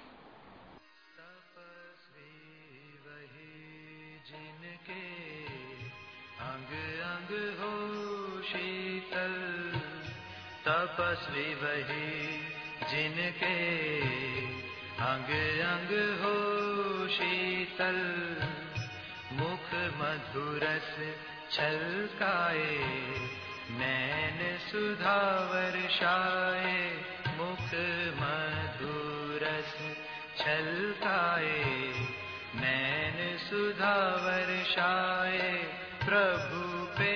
[SPEAKER 1] तपस्वी वही जिनके अंग अंग हो शीतल, मुख मधुरस छलकाए, नैन सुधा वर्षाए, मुख मधुरस छलकाए, नैन सुधा वर्षाए, प्रभु पे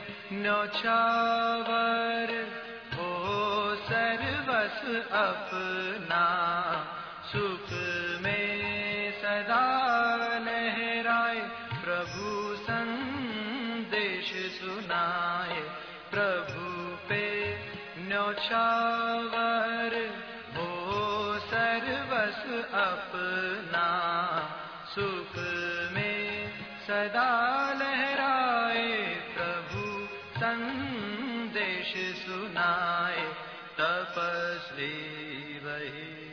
[SPEAKER 1] न्योछावर सर्वस अपना, सुख में सदा लहराए, प्रभु संदेश सुनाए, प्रभु पे न्योछावर हो सर्वस अपना, सुख में सदा लहराए, प्रभु संदेश सुनाए, तपस्वी वही